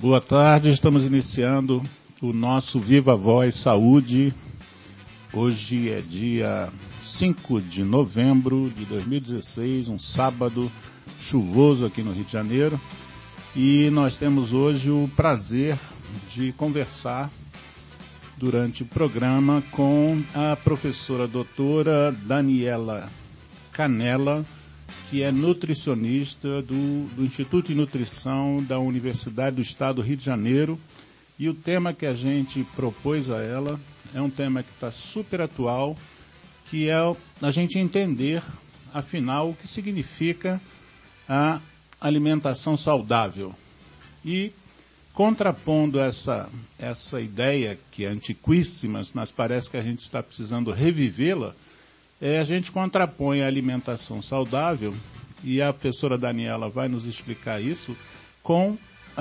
Boa tarde, estamos iniciando o nosso Viva Voz Saúde. Hoje é dia 5 de novembro de 2016, um sábado chuvoso aqui no Rio de Janeiro. E nós temos hoje o prazer de conversar durante o programa com a professora doutora Daniela Canella, que é nutricionista do Instituto de Nutrição da Universidade do Estado do Rio de Janeiro. E o tema que a gente propôs a ela é um tema que está super atual, que é a gente entender, afinal, o que significa a alimentação saudável. E, contrapondo essa ideia, que é antiquíssima, mas parece que a gente está precisando revivê-la, a gente contrapõe a alimentação saudável, e a professora Daniela vai nos explicar isso, com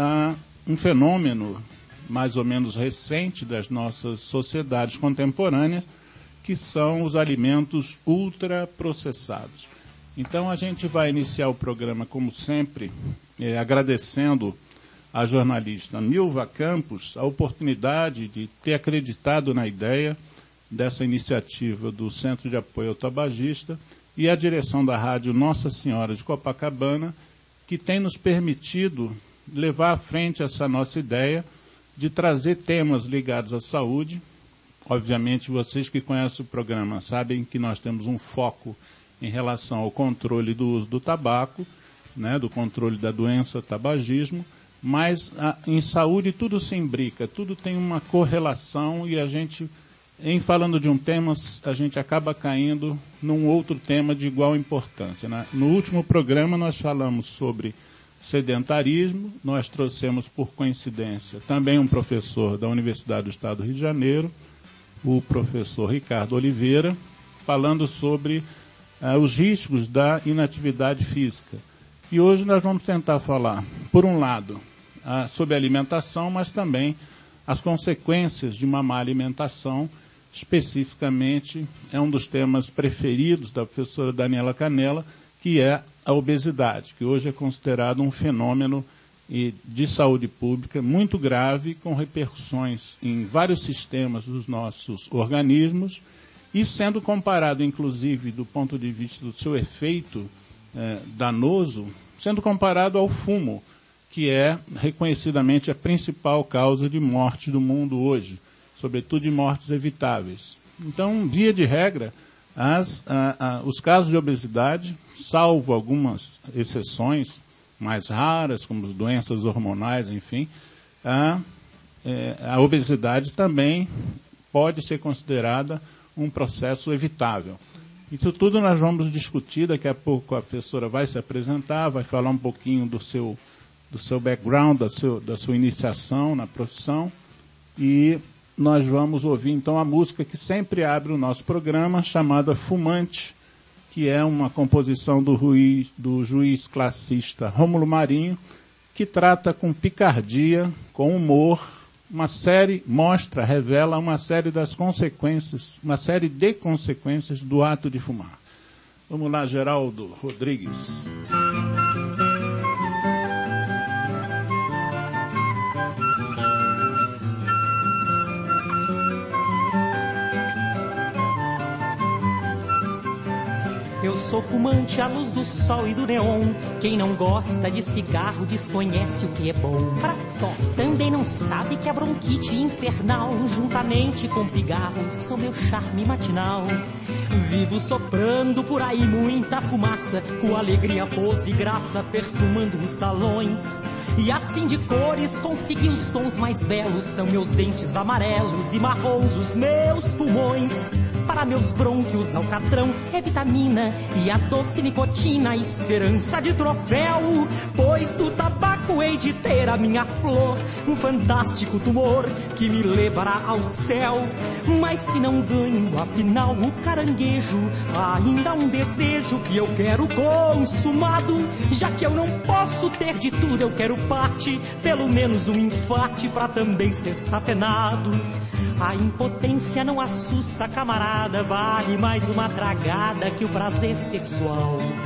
um fenômeno mais ou menos recente das nossas sociedades contemporâneas, que são os alimentos ultraprocessados. Então a gente vai iniciar o programa, como sempre, agradecendo à jornalista Nilva Campos a oportunidade de ter acreditado na ideia dessa iniciativa do Centro de Apoio ao Tabagista e a direção da Rádio Nossa Senhora de Copacabana, que tem nos permitido levar à frente essa nossa ideia de trazer temas ligados à saúde. Obviamente, vocês que conhecem o programa sabem que nós temos um foco em relação ao controle do uso do tabaco, né, do controle da doença tabagismo, mas em saúde tudo se imbrica, tudo tem uma correlação e a gente, em falando de um tema, a gente acaba caindo num outro tema de igual importância, né? No último programa nós falamos sobre sedentarismo, nós trouxemos por coincidência também um professor da Universidade do Estado do Rio de Janeiro, o professor Ricardo Oliveira, falando sobre os riscos da inatividade física. E hoje nós vamos tentar falar, por um lado, sobre a alimentação, mas também as consequências de uma má alimentação. Especificamente, é um dos temas preferidos da professora Daniela Canella, que é a obesidade, que hoje é considerado um fenômeno de saúde pública muito grave, com repercussões em vários sistemas dos nossos organismos, e sendo comparado, inclusive, do ponto de vista do seu efeito danoso, sendo comparado ao fumo, que é reconhecidamente a principal causa de morte do mundo hoje, sobretudo de mortes evitáveis. Então, via de regra, os casos de obesidade, salvo algumas exceções mais raras, como as doenças hormonais, enfim, a obesidade também pode ser considerada um processo evitável. Isso tudo nós vamos discutir, daqui a pouco a professora vai se apresentar, vai falar um pouquinho do seu background, da sua iniciação na profissão, e nós vamos ouvir então a música que sempre abre o nosso programa, chamada Fumante, que é uma composição do juiz classista Rômulo Marinho, que trata com picardia, com humor, revela uma série das consequências, uma série de consequências do ato de fumar. Vamos lá, Geraldo Rodrigues. Eu sou fumante à luz do sol e do neon. Quem não gosta de cigarro desconhece o que é bom pra tosse. Também não sabe que a bronquite infernal, juntamente com pigarro, são meu charme matinal. Vivo soprando por aí muita fumaça, com alegria, pose e graça, perfumando os salões. E assim de cores consegui os tons mais belos, são meus dentes amarelos e marrons os meus pulmões. Para meus brônquios, alcatrão é vitamina e a doce nicotina, esperança de troféu. Pois do tabaco hei de ter a minha flor, um fantástico tumor que me levará ao céu. Mas se não ganho, afinal, o caranguejo, ainda há um desejo que eu quero consumado. Já que eu não posso ter de tudo, eu quero parte, pelo menos um infarte pra também ser sapenado. A impotência não assusta, camarada, vale mais uma tragada que o prazer sexual.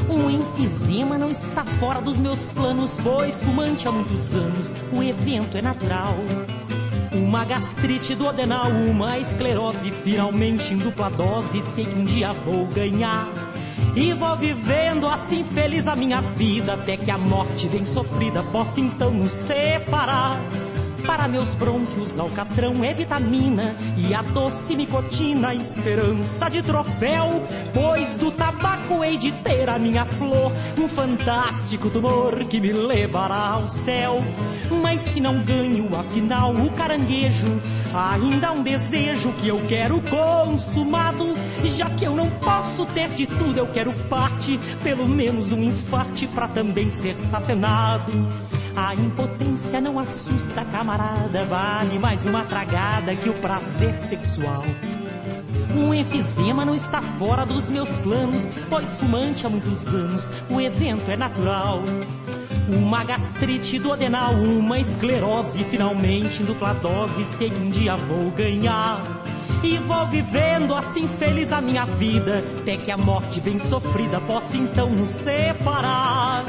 Um enfisema não está fora dos meus planos, pois fumante há muitos anos, o evento é natural. Uma gastrite duodenal, uma esclerose, finalmente em dupla dose, sei que um dia vou ganhar. E vou vivendo assim feliz a minha vida, até que a morte bem sofrida possa então nos separar. Para meus brônquios, alcatrão é vitamina e a doce nicotina, esperança de troféu. Pois do tabaco hei de ter a minha flor, um fantástico tumor que me levará ao céu. Mas se não ganho, afinal, o caranguejo, ainda há um desejo que eu quero consumado. Já que eu não posso ter de tudo, eu quero parte, pelo menos um infarte pra também ser safenado. A impotência não assusta, camarada, vale mais uma tragada que o prazer sexual. Um enfisema não está fora dos meus planos, pois fumante há muitos anos, o evento é natural. Uma gastrite duodenal, uma esclerose, finalmente em dupla dose, sei que um dia vou ganhar. E vou vivendo assim feliz a minha vida, até que a morte bem sofrida possa então nos separar.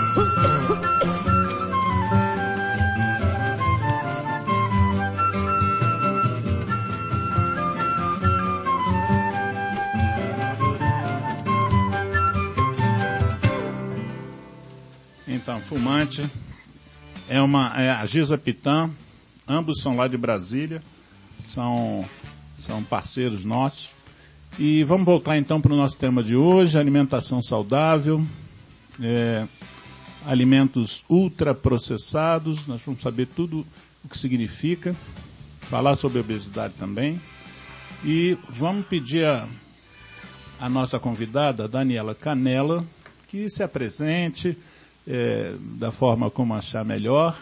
Então, fumante é a Giza Pitã, ambos são lá de Brasília, são parceiros nossos. E vamos voltar então para o nosso tema de hoje, alimentação saudável, alimentos ultraprocessados, nós vamos saber tudo o que significa, falar sobre obesidade também. E vamos pedir a nossa convidada, a Daniela Canella, que se apresente da forma como achar melhor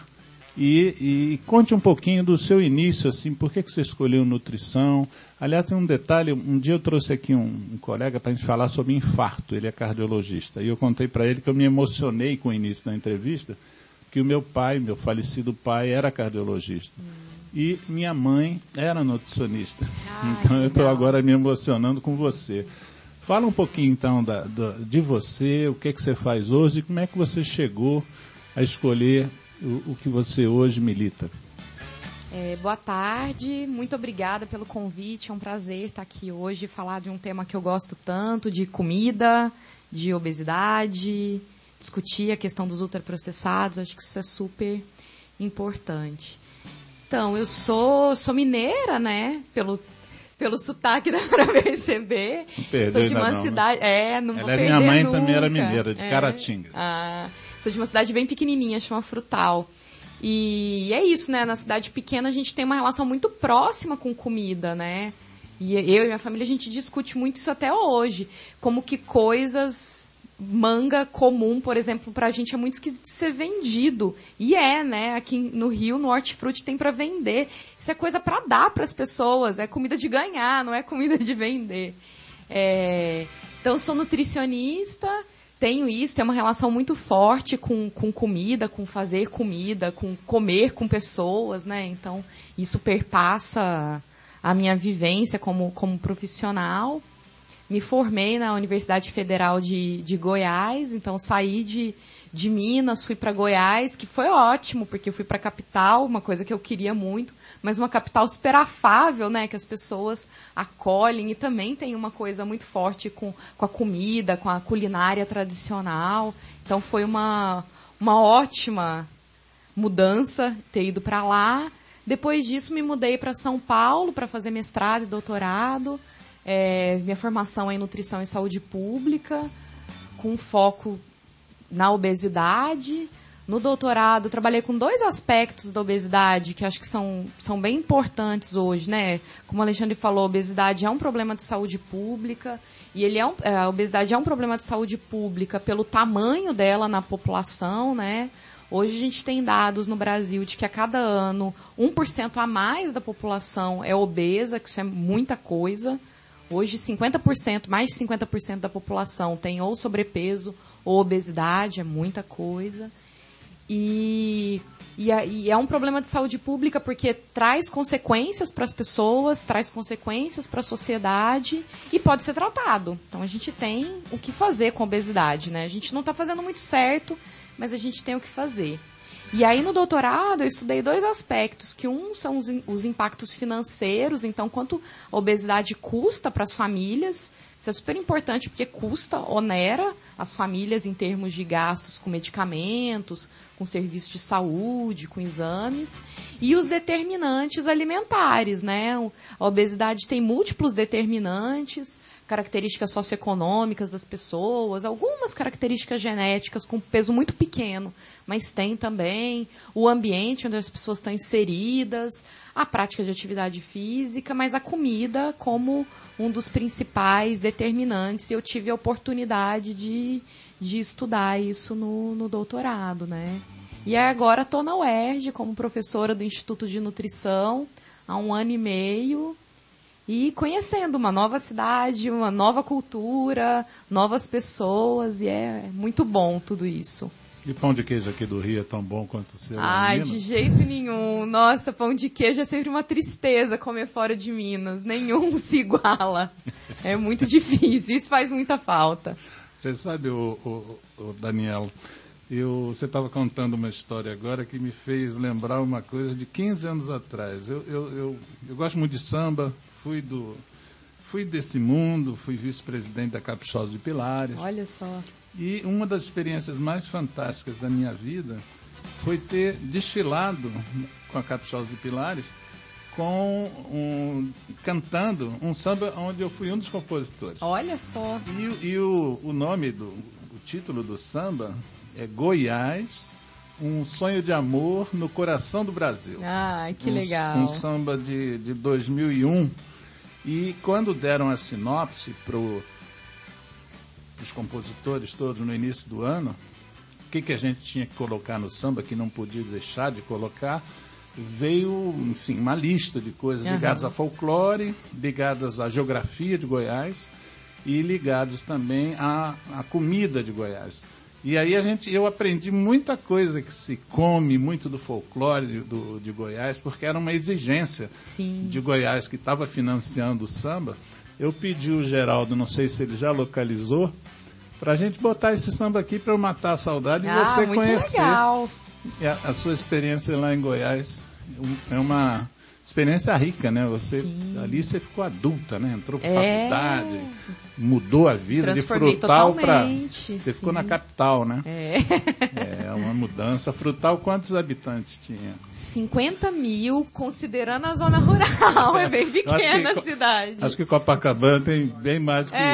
e conte um pouquinho do seu início, assim, por que você escolheu nutrição. Aliás, tem um detalhe, um dia eu trouxe aqui um colega para a gente falar sobre infarto, ele é cardiologista, e eu contei para ele que eu me emocionei com o início da entrevista, que o meu falecido pai, era cardiologista. E minha mãe era nutricionista. Então eu estou agora me emocionando com você. Fala um pouquinho, então, de você, o que você faz hoje e como é que você chegou a escolher o que você hoje milita. Boa tarde, muito obrigada pelo convite, é um prazer estar aqui hoje e falar de um tema que eu gosto tanto, de comida, de obesidade, discutir a questão dos ultraprocessados, acho que isso é super importante. Então, eu sou mineira, né, pelo sotaque dá para perceber. Sou de uma cidade... Não vou perder minha mãe nunca. Também era mineira, de Caratinga. Sou de uma cidade bem pequenininha, chama Frutal. E é isso, né? Na cidade pequena a gente tem uma relação muito próxima com comida, né? E eu e minha família, a gente discute muito isso até hoje. Como que coisas... Manga comum, por exemplo, pra gente é muito esquisito de ser vendido. E né? Aqui no Rio, no Hortifruti, tem pra vender. Isso é coisa pra dar pras pessoas. É comida de ganhar, não é comida de vender. Então, eu sou nutricionista, tenho uma relação muito forte com comida, com fazer comida, com comer com pessoas, né? Então, isso perpassa a minha vivência como profissional. Me formei na Universidade Federal de Goiás, então saí de Minas, fui para Goiás, que foi ótimo, porque eu fui para a capital, uma coisa que eu queria muito, mas uma capital super afável, né, que as pessoas acolhem e também tem uma coisa muito forte com a comida, com a culinária tradicional. Então foi uma ótima mudança ter ido para lá. Depois disso me mudei para São Paulo para fazer mestrado e doutorado. Minha formação é em nutrição e saúde pública, com foco na obesidade. No doutorado, trabalhei com 2 aspectos da obesidade que acho que são bem importantes hoje, né? Como o Alexandre falou, a obesidade é um problema de saúde pública e a obesidade é um problema de saúde pública pelo tamanho dela na população, né? Hoje a gente tem dados no Brasil de que a cada ano 1% a mais da população é obesa, que isso é muita coisa. Hoje, mais de 50% da população tem ou sobrepeso ou obesidade, é muita coisa. E é um problema de saúde pública porque traz consequências para as pessoas, traz consequências para a sociedade e pode ser tratado. Então a gente tem o que fazer com a obesidade, né? A gente não está fazendo muito certo, mas a gente tem o que fazer. E aí no doutorado eu estudei 2 aspectos, que um são os impactos financeiros, então quanto a obesidade custa para as famílias. Isso é super importante porque custa, onera as famílias em termos de gastos com medicamentos, com serviços de saúde, com exames. E os determinantes alimentares, né? A obesidade tem múltiplos determinantes, características socioeconômicas das pessoas, algumas características genéticas com peso muito pequeno, mas tem também o ambiente onde as pessoas estão inseridas, a prática de atividade física, mas a comida como um dos principais determinantes, e eu tive a oportunidade de estudar isso no doutorado, né? E agora estou na UERJ como professora do Instituto de Nutrição há 1 ano e meio, e conhecendo uma nova cidade, uma nova cultura, novas pessoas, e é muito bom tudo isso. E pão de queijo aqui do Rio é tão bom quanto o seu? Ai, de jeito nenhum. Nossa, pão de queijo é sempre uma tristeza comer fora de Minas. Nenhum se iguala. É muito difícil, isso faz muita falta. Você sabe, o Daniel, você estava contando uma história agora que me fez lembrar uma coisa de 15 anos atrás. Eu gosto muito de samba, fui desse mundo, fui vice-presidente da Caprichosa de Pilares. Olha só. E uma das experiências mais fantásticas da minha vida foi ter desfilado com a Caprichosa de Pilares, cantando um samba onde eu fui um dos compositores. Olha só. E o nome o título do samba é Goiás, um sonho de amor no coração do Brasil. Ah, que legal. Um samba de 2001. E quando deram a sinopse para os compositores todos no início do ano, o que a gente tinha que colocar no samba, que não podia deixar de colocar, veio, enfim, uma lista de coisas ligadas a folclore, ligadas à geografia de Goiás e ligadas também à comida de Goiás. E aí eu aprendi muita coisa que se come muito do folclore de Goiás, porque era uma exigência de Goiás que estava financiando o samba. Eu pedi o Geraldo, não sei se ele já localizou, para a gente botar esse samba aqui para eu matar a saudade e você muito conhecer legal. A sua experiência lá em Goiás. É uma experiência rica, né? Ali você ficou adulta, né? Entrou para faculdade, mudou a vida de Frutal para... Você ficou na capital, né? É uma mudança. Frutal, quantos habitantes tinha? 50 mil, considerando a zona rural. É bem pequena a cidade. Acho que Copacabana tem bem mais que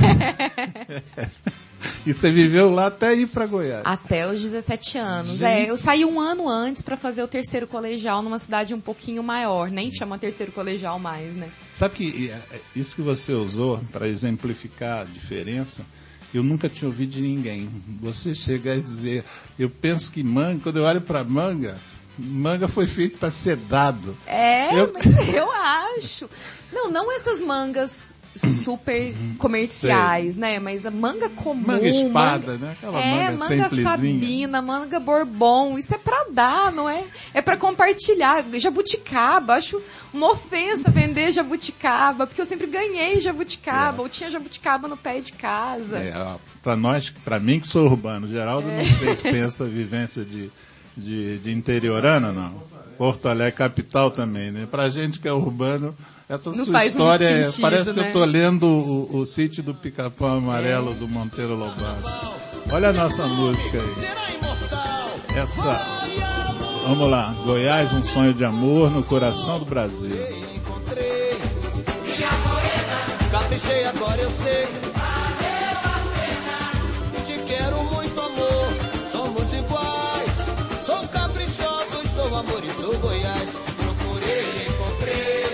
isso. E você viveu lá até ir para Goiás? Até os 17 anos. Gente. Eu saí 1 ano antes para fazer o 3º colegial numa cidade um pouquinho maior. Nem chama 3º colegial mais, né? Sabe que isso que você usou para exemplificar a diferença, eu nunca tinha ouvido de ninguém. Você chegar e dizer, eu penso que manga, quando eu olho para manga foi feito para ser dado. Mas eu acho. Não essas mangas super comerciais, né? Mas a manga comum. Manga espada, né? Aquela manga simplesinha. Sabina, manga bourbon. Isso é pra dar, não é? É pra compartilhar. Jabuticaba, acho uma ofensa vender jabuticaba, porque eu sempre ganhei jabuticaba, ou tinha jabuticaba no pé de casa. Pra mim que sou urbano, Geraldo não sei se tem essa vivência de interiorana, não. Porto Alegre, capital também, né? Pra gente que é urbano, essa não sua história sentido, parece que eu estou lendo o Sítio do Pica-Pau Amarelo do Monteiro Lobato. Olha a nossa música aí. Vamos lá. Goiás, um sonho de amor no coração do Brasil. Encontrei minha morena, caprichei, agora eu sei. Valeu a pena. Te quero muito, amor. Somos iguais. Sou caprichoso, sou amor e sou Goiás. Procurei, encontrei.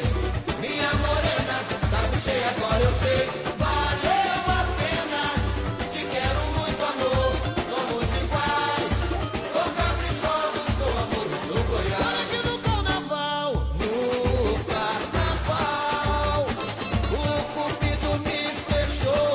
Agora eu sei, valeu a pena. Te quero muito, amor. Somos iguais. Sou caprichoso, sou amor, sou Goiás. Olha aqui no carnaval, o Cupido me fechou.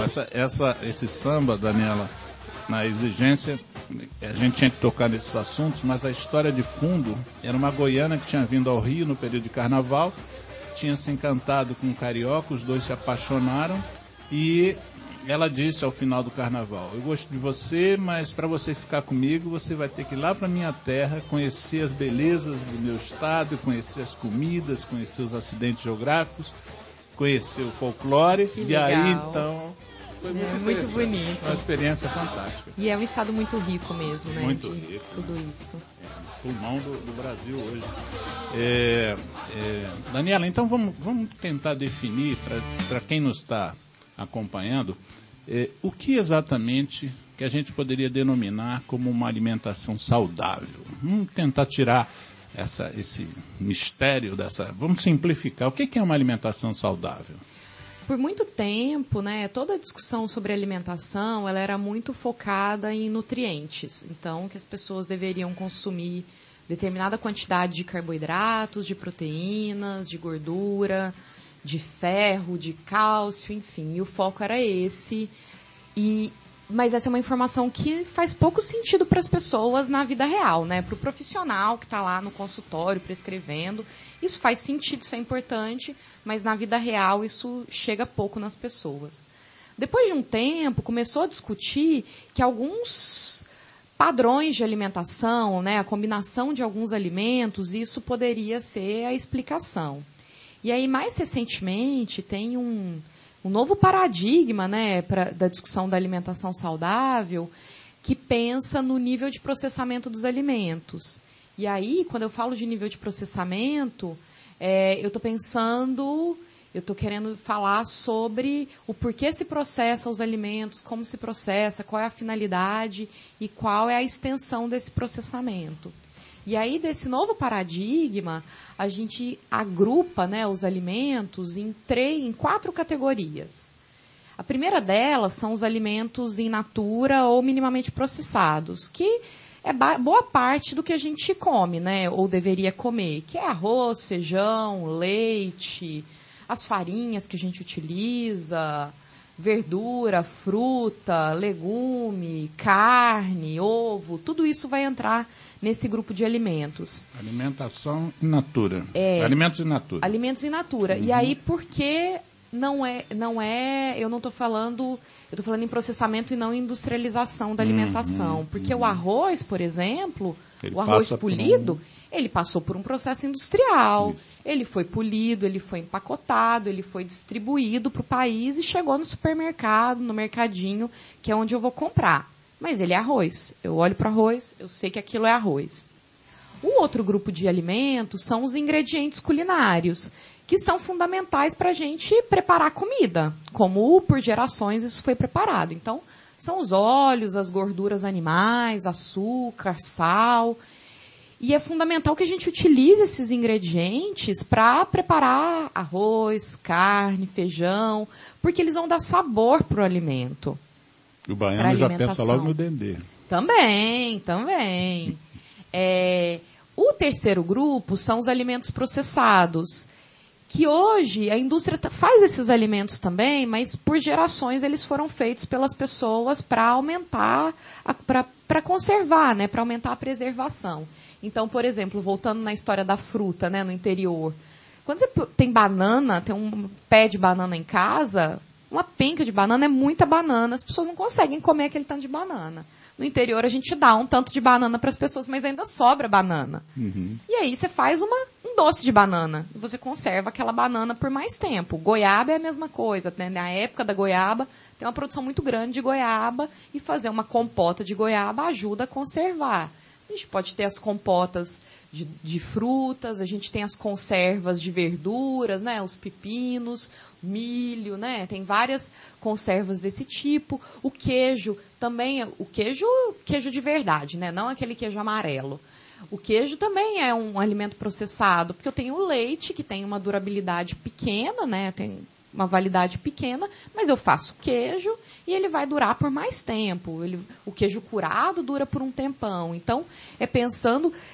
esse samba, Daniela, na exigência, a gente tinha que tocar nesses assuntos, mas a história de fundo era uma goiana que tinha vindo ao Rio no período de carnaval, tinha se encantado com um carioca, os dois se apaixonaram e ela disse ao final do carnaval: eu gosto de você, mas para você ficar comigo, você vai ter que ir lá para minha terra, conhecer as belezas do meu estado, conhecer as comidas, conhecer os acidentes geográficos, conhecer o folclore. Que e legal. aí, então, foi muito bonito. Uma experiência fantástica. E é um estado muito rico mesmo, né? Muito de rico. Tudo isso. Pulmão do Brasil hoje. Daniela, então vamos tentar definir, para quem nos está acompanhando, o que exatamente que a gente poderia denominar como uma alimentação saudável. Vamos tentar tirar esse mistério dessa... Vamos simplificar. O que é uma alimentação saudável? Por muito tempo, né, toda a discussão sobre alimentação, ela era muito focada em nutrientes. Então, que as pessoas deveriam consumir determinada quantidade de carboidratos, de proteínas, de gordura, de ferro, de cálcio, enfim. E o foco era esse. Mas essa é uma informação que faz pouco sentido para as pessoas na vida real, né? Para o profissional que está lá no consultório prescrevendo, isso faz sentido, isso é importante, mas na vida real isso chega pouco nas pessoas. Depois de um tempo, começou a discutir que alguns padrões de alimentação, né, a combinação de alguns alimentos, isso poderia ser a explicação. E aí, mais recentemente, tem um novo paradigma, né, da discussão da alimentação saudável, que pensa no nível de processamento dos alimentos. E aí, quando eu falo de nível de processamento, eu estou querendo falar sobre o porquê se processa os alimentos, como se processa, qual é a finalidade e qual é a extensão desse processamento. E aí, desse novo paradigma, a gente agrupa, né, os alimentos em 4 categorias. A primeira delas são os alimentos in natura ou minimamente processados, que é boa parte do que a gente come, né, ou deveria comer, que é arroz, feijão, leite, as farinhas que a gente utiliza, verdura, fruta, legume, carne, ovo, tudo isso vai entrar nesse grupo de alimentos. Alimentação in natura. Alimentos in natura. Alimentos in natura. Uhum. E aí, por que eu estou falando em processamento e não em industrialização da alimentação. Porque o arroz, por exemplo, o arroz polido, ele passou por um processo industrial. Isso. Ele foi polido, ele foi empacotado, ele foi distribuído para o país e chegou no supermercado, no mercadinho, que é onde eu vou comprar. Mas ele é arroz. Eu olho para arroz, eu sei que aquilo é arroz. O outro grupo de alimentos são os ingredientes culinários, que são fundamentais para a gente preparar comida, como por gerações isso foi preparado. Então, são os óleos, as gorduras animais, açúcar, sal. E é fundamental que a gente utilize esses ingredientes para preparar arroz, carne, feijão, porque eles vão dar sabor para o alimento. O baiano já pensa logo no dendê. Também. O terceiro grupo são os alimentos processados, que hoje a indústria faz esses alimentos também, mas por gerações eles foram feitos pelas pessoas para aumentar, para conservar, né, para aumentar a preservação. Então, por exemplo, voltando na história da fruta, né, no interior, quando você tem banana, tem um pé de banana em casa, uma penca de banana é muita banana, as pessoas não conseguem comer aquele tanto de banana. No interior a gente dá um tanto de banana para as pessoas, mas ainda sobra banana. Uhum. E aí você faz um doce de banana, e você conserva aquela banana por mais tempo. Goiaba é a mesma coisa, né? Na época da goiaba, tem uma produção muito grande de goiaba, e fazer uma compota de goiaba ajuda a conservar. A gente pode ter as compotas de frutas, a gente tem as conservas de verduras, né? Os pepinos, milho, né? Tem várias conservas desse tipo. O queijo também, queijo de verdade, né? Não aquele queijo amarelo. O queijo também é um alimento processado, porque eu tenho o leite, que tem uma durabilidade pequena, né? Tem uma validade pequena, mas eu faço queijo e ele vai durar por mais tempo. O queijo curado dura por um tempão. Então, é pensando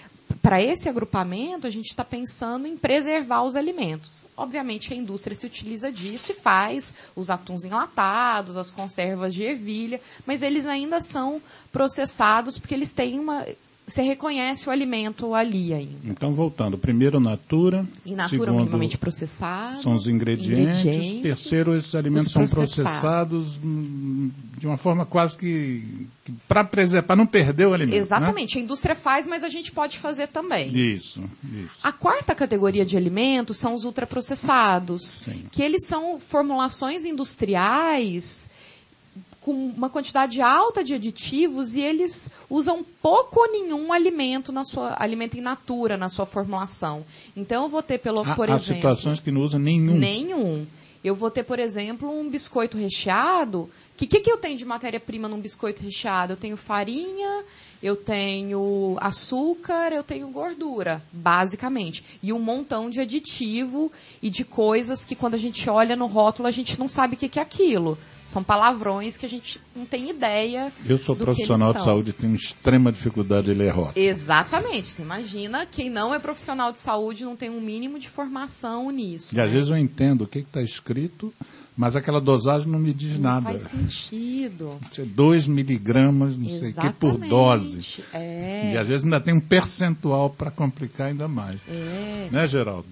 para esse agrupamento, a gente está pensando em preservar os alimentos. Obviamente, a indústria se utiliza disso e faz os atuns enlatados, as conservas de ervilha, mas eles ainda são processados porque eles têm uma... Você reconhece o alimento ali ainda. Então, voltando. Primeiro, natura. In natura, segundo, minimamente processado. São os ingredientes. Terceiro, esses alimentos são processados de uma forma quase que para preservar, para não perder o alimento. Exatamente. Né? A indústria faz, mas a gente pode fazer também. Isso. A quarta categoria de alimentos são os ultraprocessados, Sim. que eles são formulações industriais com uma quantidade alta de aditivos e eles usam pouco ou nenhum alimento alimento in natura na sua formulação. Então eu vou ter por exemplo, há situações que não usam nenhum. Nenhum. Eu vou ter, por exemplo, um biscoito recheado. O que eu tenho de matéria-prima num biscoito recheado? Eu tenho farinha, eu tenho açúcar, eu tenho gordura, basicamente. E um montão de aditivo e de coisas que quando a gente olha no rótulo a gente não sabe o que é aquilo. São palavrões que a gente não tem ideia. Eu sou profissional de saúde e tenho extrema dificuldade de ler rótulo. Exatamente. Você imagina, quem não é profissional de saúde não tem um mínimo de formação nisso. E às vezes eu entendo o que está escrito, mas aquela dosagem não me diz nada. Não faz sentido. 2 miligramas, não sei o que, por dose. É. E às vezes ainda tem um percentual para complicar ainda mais. Né, Geraldo?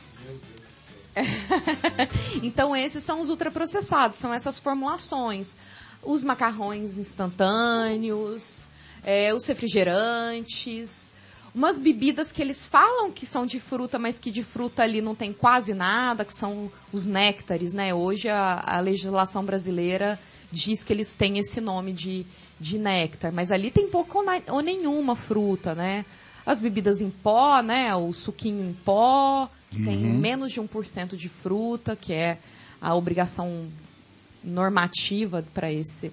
Então, esses são os ultraprocessados, são essas formulações. Os macarrões instantâneos, os refrigerantes, umas bebidas que eles falam que são de fruta, mas que de fruta ali não tem quase nada, que são os néctares, né? Hoje a legislação brasileira diz que eles têm esse nome de néctar, mas ali tem pouco ou nenhuma fruta, né? As bebidas em pó, né? O suquinho em pó, que tem menos de 1% de fruta, que é a obrigação normativa para esse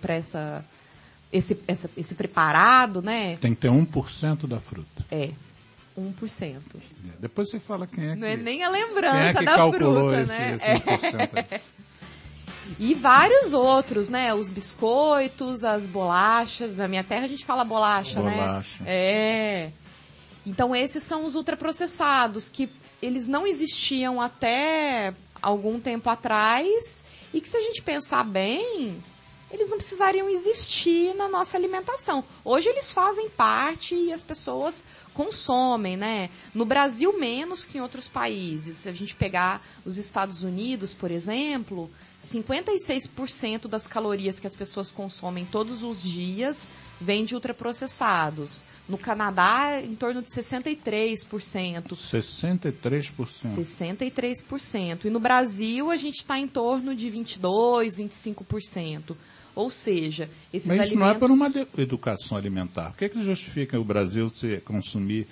preparado, né? Tem que ter 1% da fruta. 1%. Depois você fala quem é que... Não é nem a lembrança quem é que da calculou fruta, esse, né? esse 1% aí? E vários outros, né? Os biscoitos, as bolachas. Na minha terra a gente fala bolacha, né? Então esses são os ultraprocessados, que eles não existiam até algum tempo atrás e que, se a gente pensar bem, eles não precisariam existir na nossa alimentação. Hoje eles fazem parte e as pessoas consomem, né? No Brasil, menos que em outros países. Se a gente pegar os Estados Unidos, por exemplo, 56% das calorias que as pessoas consomem todos os dias vem de ultraprocessados. No Canadá, em torno de 63%. 63%? 63%. E no Brasil, a gente está em torno de 22%, 25%. Ou seja, esses alimentos... Mas isso não é por uma educação alimentar. Por que justifica o Brasil se consumir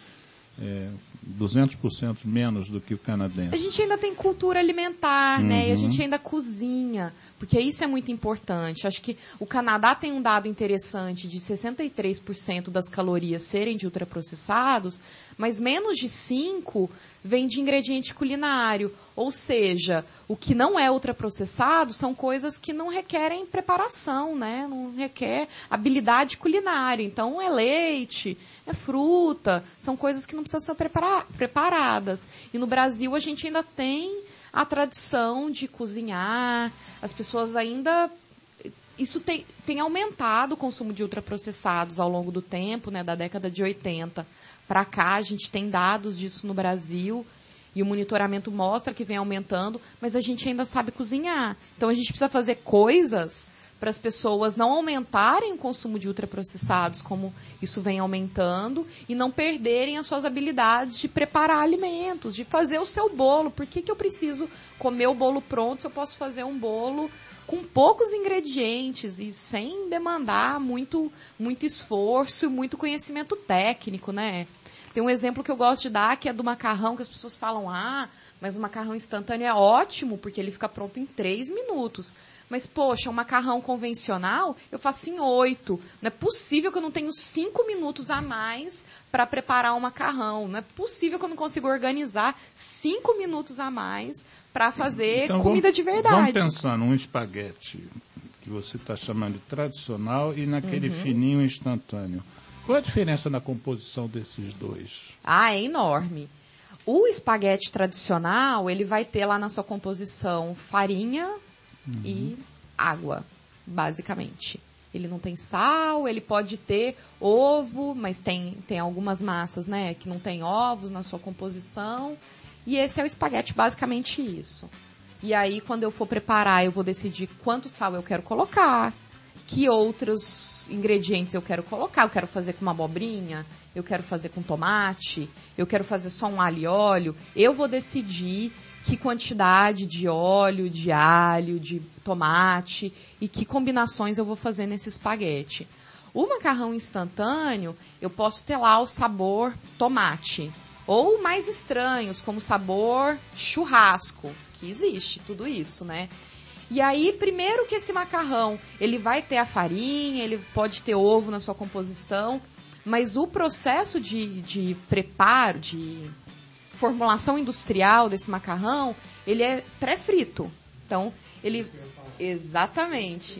200% menos do que o canadense? A gente ainda tem cultura alimentar, né? E a gente ainda cozinha, porque isso é muito importante. Acho que o Canadá tem um dado interessante de 63% das calorias serem de ultraprocessados, mas menos de 5% vem de ingrediente culinário. Ou seja, o que não é ultraprocessado são coisas que não requerem preparação, né? Não requer habilidade culinária. Então, é leite, é fruta, são coisas que não precisam ser preparadas. E no Brasil a gente ainda tem a tradição de cozinhar, as pessoas ainda... Isso tem aumentado o consumo de ultraprocessados ao longo do tempo, né? Da década de 80 para cá, a gente tem dados disso no Brasil e o monitoramento mostra que vem aumentando, mas a gente ainda sabe cozinhar. Então a gente precisa fazer coisas para as pessoas não aumentarem o consumo de ultraprocessados, como isso vem aumentando, e não perderem as suas habilidades de preparar alimentos, de fazer o seu bolo. Por que eu preciso comer o bolo pronto se eu posso fazer um bolo com poucos ingredientes e sem demandar muito esforço e muito conhecimento técnico, né? Tem um exemplo que eu gosto de dar, que é do macarrão, que as pessoas falam, mas o macarrão instantâneo é ótimo, porque ele fica pronto em 3 minutos. Mas, poxa, um macarrão convencional, eu faço em 8. Não é possível que eu não tenha 5 minutos a mais para preparar um macarrão. Não é possível que eu não consiga organizar 5 minutos a mais para fazer comida de verdade. Vamos pensar num espaguete que você está chamando de tradicional e naquele fininho instantâneo. Qual a diferença na composição desses dois? É enorme. O espaguete tradicional, ele vai ter lá na sua composição farinha e água, basicamente. Ele não tem sal, ele pode ter ovo, mas tem algumas massas, né, que não tem ovos na sua composição. E esse é o espaguete, basicamente isso. E aí, quando eu for preparar, eu vou decidir quanto sal eu quero colocar, que outros ingredientes eu quero colocar. Eu quero fazer com uma abobrinha, eu quero fazer com tomate, eu quero fazer só um alho e óleo. Eu vou decidir que quantidade de óleo, de alho, de tomate e que combinações eu vou fazer nesse espaguete. O macarrão instantâneo, eu posso ter lá o sabor tomate. Ou mais estranhos, como sabor churrasco, que existe tudo isso, né? E aí, primeiro que esse macarrão, ele vai ter a farinha, ele pode ter ovo na sua composição, mas o processo de preparo, de formulação industrial desse macarrão, ele é pré-frito. Então, ele... Exatamente.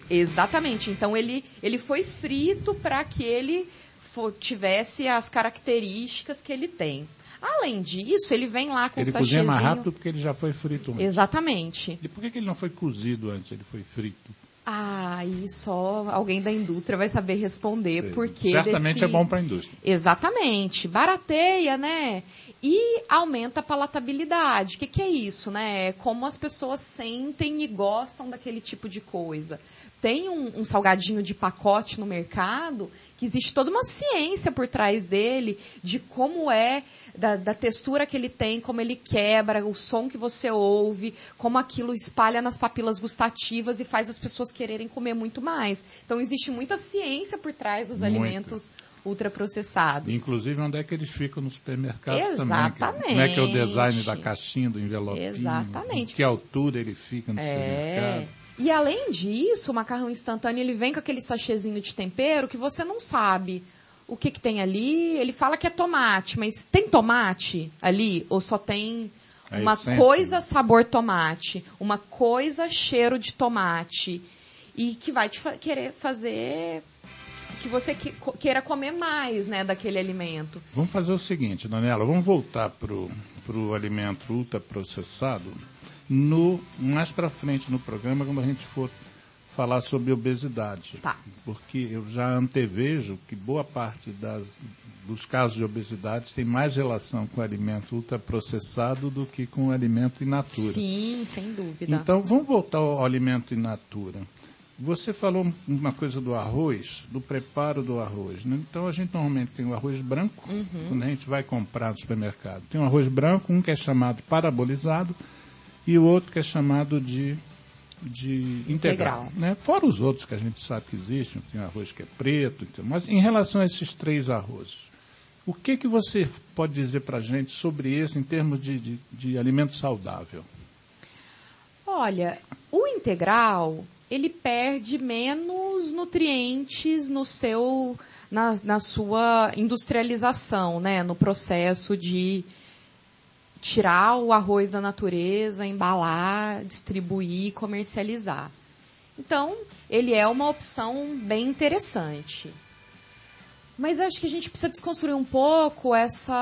Então, ele foi frito para que ele tivesse as características que ele tem. Além disso, ele vem lá com o sachêzinho... Ele cozinha mais rápido porque ele já foi frito antes. Exatamente. E por que ele não foi cozido antes, ele foi frito? E só alguém da indústria vai saber responder. Sei. Porque certamente é bom para a indústria. Exatamente. Barateia, né? E aumenta a palatabilidade. O que é isso, né? É como as pessoas sentem e gostam daquele tipo de coisa. Tem um salgadinho de pacote no mercado que existe toda uma ciência por trás dele, de como é, da textura que ele tem, como ele quebra, o som que você ouve, como aquilo espalha nas papilas gustativas e faz as pessoas quererem comer muito mais. Então, existe muita ciência por trás dos alimentos ultraprocessados. Inclusive, onde é que eles ficam no supermercado também? Exatamente. Como é que é o design da caixinha, do envelopinho? Exatamente. Em que altura ele fica no supermercado? E além disso, o macarrão instantâneo, ele vem com aquele sachêzinho de tempero que você não sabe o que tem ali. Ele fala que é tomate, mas tem tomate ali? Ou só tem uma coisa sabor tomate, uma coisa cheiro de tomate? E que vai te querer fazer que você queira comer mais, né, daquele alimento. Vamos fazer o seguinte, Daniela, vamos voltar pro alimento ultraprocessado. Mais para frente no programa, quando a gente for falar sobre obesidade. Tá. Porque eu já antevejo que boa parte dos casos de obesidade tem mais relação com o alimento ultraprocessado do que com o alimento in natura. Sim, sem dúvida. Então, vamos voltar ao alimento in natura. Você falou uma coisa do arroz, do preparo do arroz, né? Então, a gente normalmente tem o arroz branco, quando a gente vai comprar no supermercado. Tem um arroz branco, um que é chamado parabolizado, e o outro que é chamado de integral. Né? Fora os outros que a gente sabe que existem, tem arroz que é preto, mas em relação a esses três arrozes, o que você pode dizer para a gente sobre esse em termos de alimento saudável? Olha, o integral, ele perde menos nutrientes na sua industrialização, né? No processo de tirar o arroz da natureza, embalar, distribuir, comercializar. Então, ele é uma opção bem interessante. Mas acho que a gente precisa desconstruir um pouco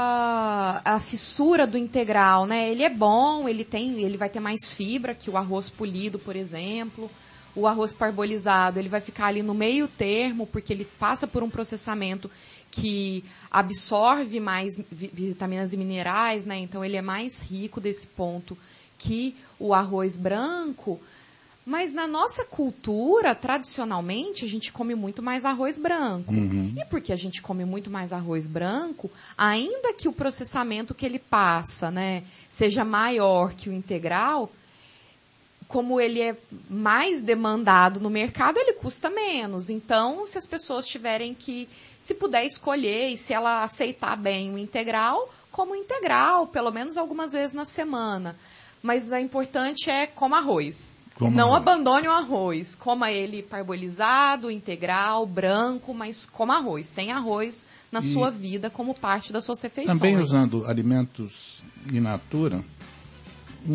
a fissura do integral, né? Ele é bom, ele vai ter mais fibra que o arroz polido, por exemplo. O arroz parbolizado, ele vai ficar ali no meio termo, porque ele passa por um processamento que absorve mais vitaminas e minerais, né? Então, ele é mais rico desse ponto que o arroz branco. Mas na nossa cultura, tradicionalmente, a gente come muito mais arroz branco. E porque a gente come muito mais arroz branco, ainda que o processamento que ele passa, né, seja maior que o integral, como ele é mais demandado no mercado, ele custa menos. Então, se as pessoas tiverem que, se puder escolher e se ela aceitar bem o integral, como integral, pelo menos algumas vezes na semana. Mas o importante é coma arroz. Não abandone o arroz. Coma ele parbolizado, integral, branco, mas coma arroz. Tem arroz na sua vida como parte das suas refeições. Também usando alimentos in natura,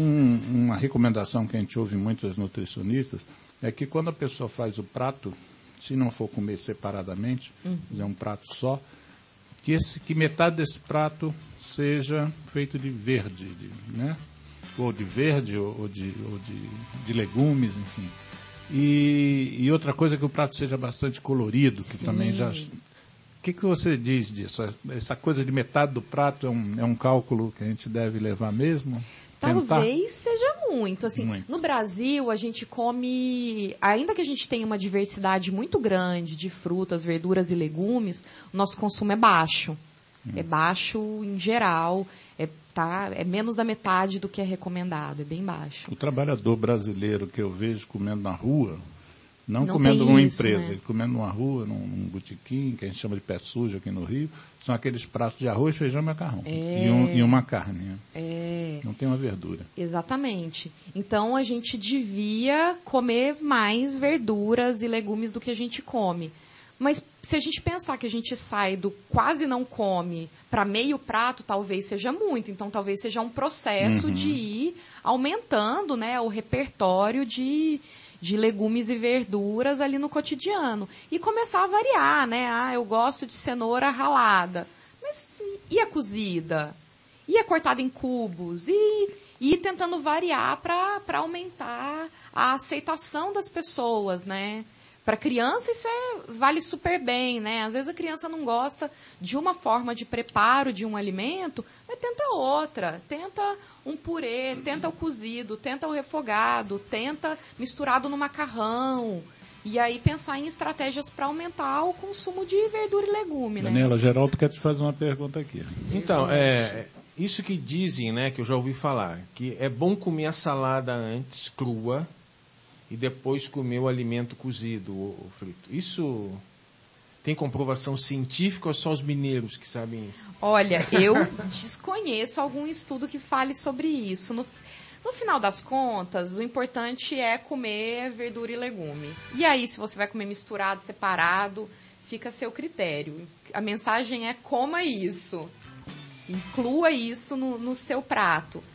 uma recomendação que a gente ouve muito dos nutricionistas é que quando a pessoa faz o prato se não for comer separadamente, fazer um prato só, que metade desse prato seja feito de verde, né? Ou de verde, ou de legumes, enfim. E outra coisa é que o prato seja bastante colorido, que também já... O que você diz disso? Essa coisa de metade do prato é um cálculo que a gente deve levar mesmo? Talvez seja muito. Assim, muito. No Brasil, a gente come... Ainda que a gente tenha uma diversidade muito grande de frutas, verduras e legumes, o nosso consumo é baixo. É baixo em geral. É menos da metade do que é recomendado. É bem baixo. O trabalhador brasileiro que eu vejo comendo na rua... Não Não comendo tem numa isso, empresa, né? ele comendo numa rua, num botequim, que a gente chama de pé sujo aqui no Rio, são aqueles pratos de arroz, feijão e macarrão. E uma carne. Não tem uma verdura. Exatamente. Então, a gente devia comer mais verduras e legumes do que a gente come. Mas se a gente pensar que a gente sai do quase não come para meio prato, talvez seja muito. Então, talvez seja um processo de ir aumentando, né, o repertório de legumes e verduras ali no cotidiano. E começar a variar, né? Eu gosto de cenoura ralada. Mas e a cozida? E a cortada em cubos? E ir tentando variar para aumentar a aceitação das pessoas, né? Para criança isso vale super bem, né? Às vezes a criança não gosta de uma forma de preparo de um alimento, mas tenta outra. Tenta um purê, tenta o cozido, tenta o refogado, tenta misturado no macarrão. E aí pensar em estratégias para aumentar o consumo de verdura e legume, né? Daniela, Geraldo quer te fazer uma pergunta aqui. Então, isso que dizem, né, que eu já ouvi falar, que é bom comer a salada antes, crua, e depois comer o alimento cozido ou frito. Isso tem comprovação científica ou é só os mineiros que sabem isso? Olha, eu desconheço algum estudo que fale sobre isso. No final das contas, o importante é comer verdura e legume. E aí, se você vai comer misturado, separado, fica a seu critério. A mensagem é: coma isso. Inclua isso no seu prato.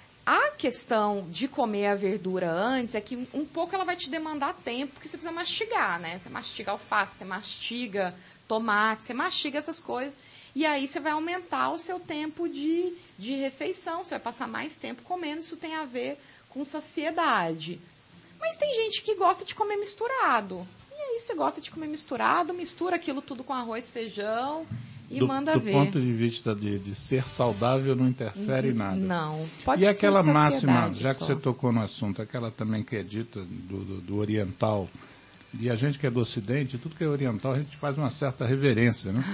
A questão de comer a verdura antes é que um pouco ela vai te demandar tempo, porque você precisa mastigar, né? Você mastiga alface, você mastiga tomate, você mastiga essas coisas. E aí você vai aumentar o seu tempo de refeição, você vai passar mais tempo comendo, isso tem a ver com saciedade. Mas tem gente que gosta de comer misturado. E aí você gosta de comer misturado, mistura aquilo tudo com arroz, feijão... E manda ver. Do ponto de vista de ser saudável, não interfere em nada. Não. Pode e ser aquela máxima, já que só. você tocou no assunto, aquela também que é dita do oriental, e a gente que é do Ocidente, tudo que é oriental, a gente faz uma certa reverência, né?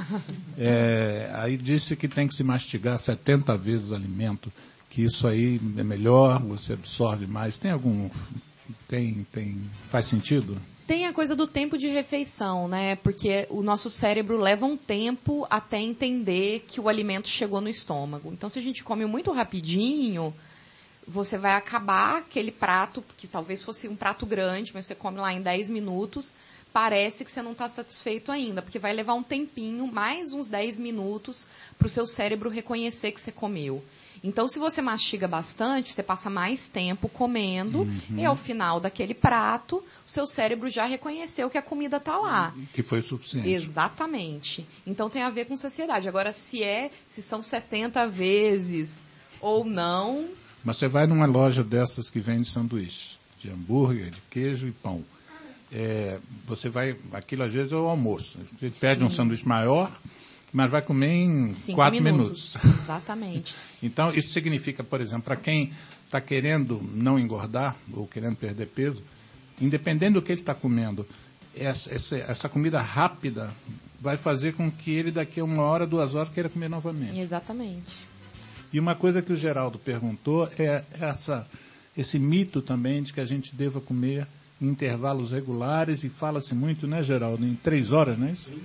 Aí disse que tem que se mastigar 70 vezes o alimento, que isso aí é melhor, você absorve mais. Tem algum... faz sentido? Tem a coisa do tempo de refeição, né? Porque o nosso cérebro leva um tempo até entender que o alimento chegou no estômago. Então, se a gente come muito rapidinho, você vai acabar aquele prato, que talvez fosse um prato grande, mas você come lá em 10 minutos, parece que você não está satisfeito ainda, porque vai levar um tempinho, mais uns 10 minutos, para o seu cérebro reconhecer que você comeu. Então, se você mastiga bastante, você passa mais tempo comendo, e ao final daquele prato, o seu cérebro já reconheceu que a comida está lá. Que foi suficiente. Exatamente. Então, tem a ver com saciedade. Agora, se são 70 vezes ou não... Mas você vai numa loja dessas que vende sanduíche, de hambúrguer, de queijo e pão. Você vai... Aquilo, às vezes, é o almoço. Você pede um sanduíche maior... mas vai comer em 4 minutos. Exatamente. Então, isso significa, por exemplo, para quem está querendo não engordar ou querendo perder peso, independente do que ele está comendo, essa comida rápida vai fazer com que ele daqui a 1 hora, 2 horas, queira comer novamente. Exatamente. E uma coisa que o Geraldo perguntou é esse mito também de que a gente deva comer em intervalos regulares, e fala-se muito, né, Geraldo, em 3 horas, não é isso?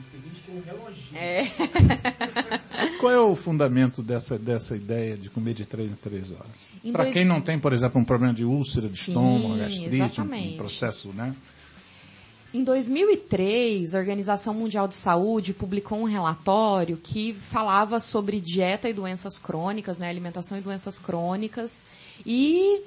Qual é o fundamento dessa ideia de comer de 3 em 3 horas? Para quem não tem, por exemplo, um problema de úlcera de estômago, gastrite, um processo, né? Em 2003, a Organização Mundial de Saúde publicou um relatório que falava sobre dieta e doenças crônicas, né, alimentação e doenças crônicas, e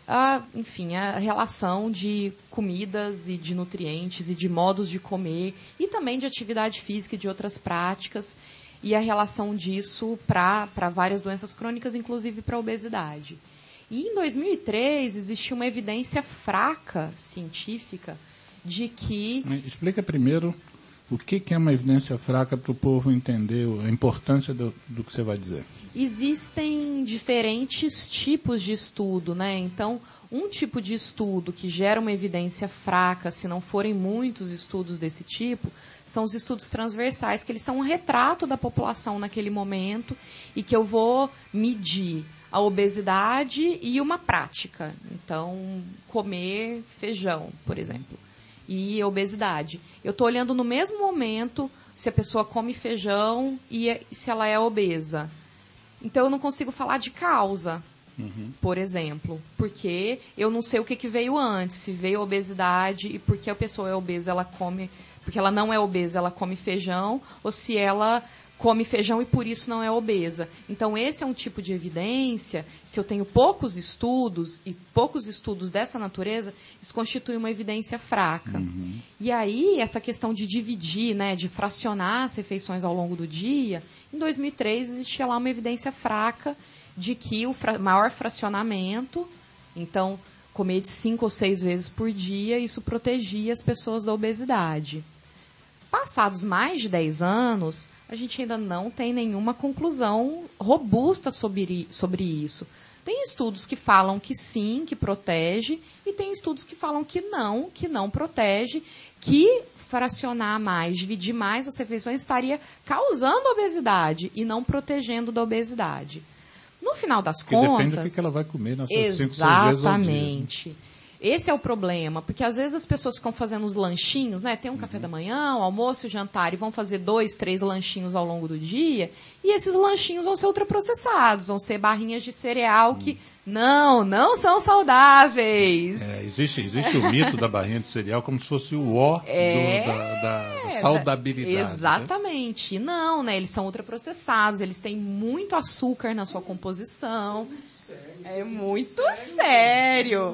enfim, a relação de comidas e de nutrientes e de modos de comer e também de atividade física e de outras práticas e a relação disso para várias doenças crônicas, inclusive para a obesidade. E em 2003 existiu uma evidência fraca científica de que... Explica primeiro o que é uma evidência fraca para o povo entender a importância do que você vai dizer. Existem diferentes tipos de estudo, né? Então, um tipo de estudo que gera uma evidência fraca, se não forem muitos estudos desse tipo, são os estudos transversais, que eles são um retrato da população naquele momento e que eu vou medir a obesidade e uma prática. Então, comer feijão, por exemplo, e obesidade. Eu estou olhando no mesmo momento se a pessoa come feijão e se ela é obesa. Então, eu não consigo falar de causa, por exemplo, porque eu não sei o que veio antes, se veio a obesidade e porque a pessoa é obesa, ela come, porque ela não é obesa, ela come feijão, ou se ela come feijão e por isso não é obesa. Então, esse é um tipo de evidência. Se eu tenho poucos estudos, e poucos estudos dessa natureza, isso constitui uma evidência fraca. E aí, essa questão de dividir, né, de fracionar as refeições ao longo do dia, em 2003 existia lá uma evidência fraca de que o maior fracionamento, então, comer de 5 ou 6 vezes por dia, isso protegia as pessoas da obesidade. Passados mais de 10 anos, a gente ainda não tem nenhuma conclusão robusta sobre isso. Tem estudos que falam que sim, que protege, e tem estudos que falam que não protege, que fracionar mais, dividir mais as refeições estaria causando obesidade e não protegendo da obesidade. No final das contas... Depende do que ela vai comer nessas 5 ou 6 vezes ao dia. Exatamente. Esse é o problema, porque às vezes as pessoas ficam fazendo os lanchinhos, né? Tem um café da manhã, um almoço e jantar, e vão fazer 2, 3 lanchinhos ao longo do dia, e esses lanchinhos vão ser ultraprocessados, vão ser barrinhas de cereal que não são saudáveis. Existe o mito da barrinha de cereal como se fosse o ó da saudabilidade. Exatamente. Né? Não, né? Eles são ultraprocessados, eles têm muito açúcar na sua composição. É muito sério.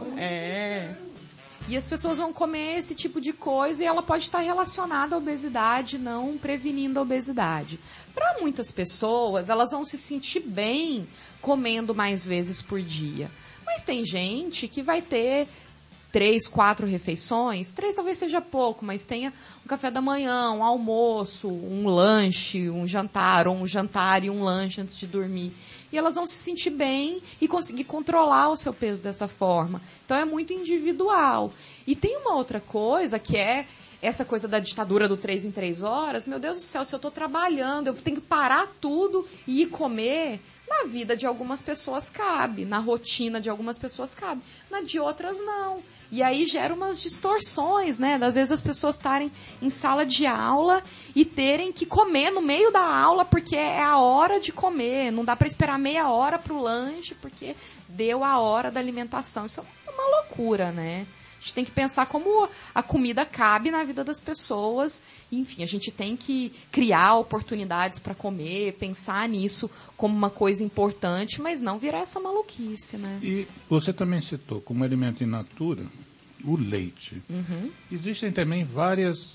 E as pessoas vão comer esse tipo de coisa e ela pode estar relacionada à obesidade, não prevenindo a obesidade. Para muitas pessoas, elas vão se sentir bem comendo mais vezes por dia. Mas tem gente que vai ter 3, 4 refeições. 3 talvez seja pouco, mas tenha um café da manhã, um almoço, um lanche, um jantar, ou um jantar e um lanche antes de dormir. E elas vão se sentir bem e conseguir controlar o seu peso dessa forma. Então, é muito individual. E tem uma outra coisa, que é essa coisa da ditadura do 3 em 3 horas. Meu Deus do céu, se eu estou trabalhando, eu tenho que parar tudo e ir comer. Na vida de algumas pessoas cabe, na rotina de algumas pessoas cabe, na de outras não. E aí gera umas distorções, né? Às vezes as pessoas estarem em sala de aula e terem que comer no meio da aula porque é a hora de comer. Não dá para esperar meia hora para o lanche porque deu a hora da alimentação. Isso é uma loucura, né? A gente tem que pensar como a comida cabe na vida das pessoas. Enfim, a gente tem que criar oportunidades para comer, pensar nisso como uma coisa importante, mas não virar essa maluquice, né? E você também citou como alimento in natura o leite. Existem também várias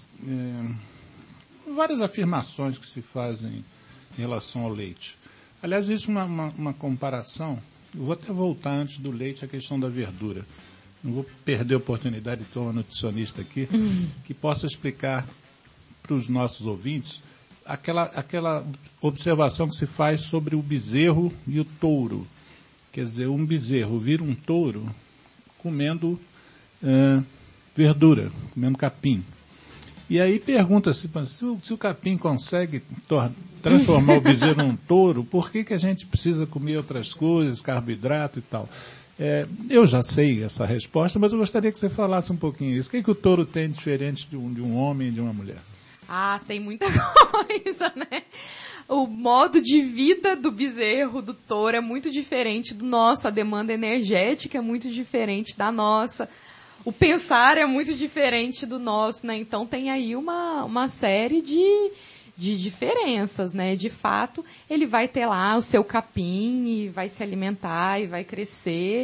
afirmações que se fazem em relação ao leite. Aliás, existe uma comparação. Eu vou até voltar antes do leite à questão da verdura. Não vou perder a oportunidade de ter uma nutricionista aqui que possa explicar para os nossos ouvintes aquela observação que se faz sobre o bezerro e o touro. Quer dizer, um bezerro vira um touro comendo verdura, comendo capim. E aí pergunta-se, se o capim consegue transformar o bezerro num touro, por que a gente precisa comer outras coisas, carboidrato e tal? Eu já sei essa resposta, mas eu gostaria que você falasse um pouquinho isso. O que o touro tem diferente de um homem e de uma mulher? Tem muita coisa, né? O modo de vida do bezerro, do touro, é muito diferente do nosso. A demanda energética é muito diferente da nossa. O pensar é muito diferente do nosso, né? Então tem aí uma série de diferenças, né? De fato, ele vai ter lá o seu capim e vai se alimentar e vai crescer,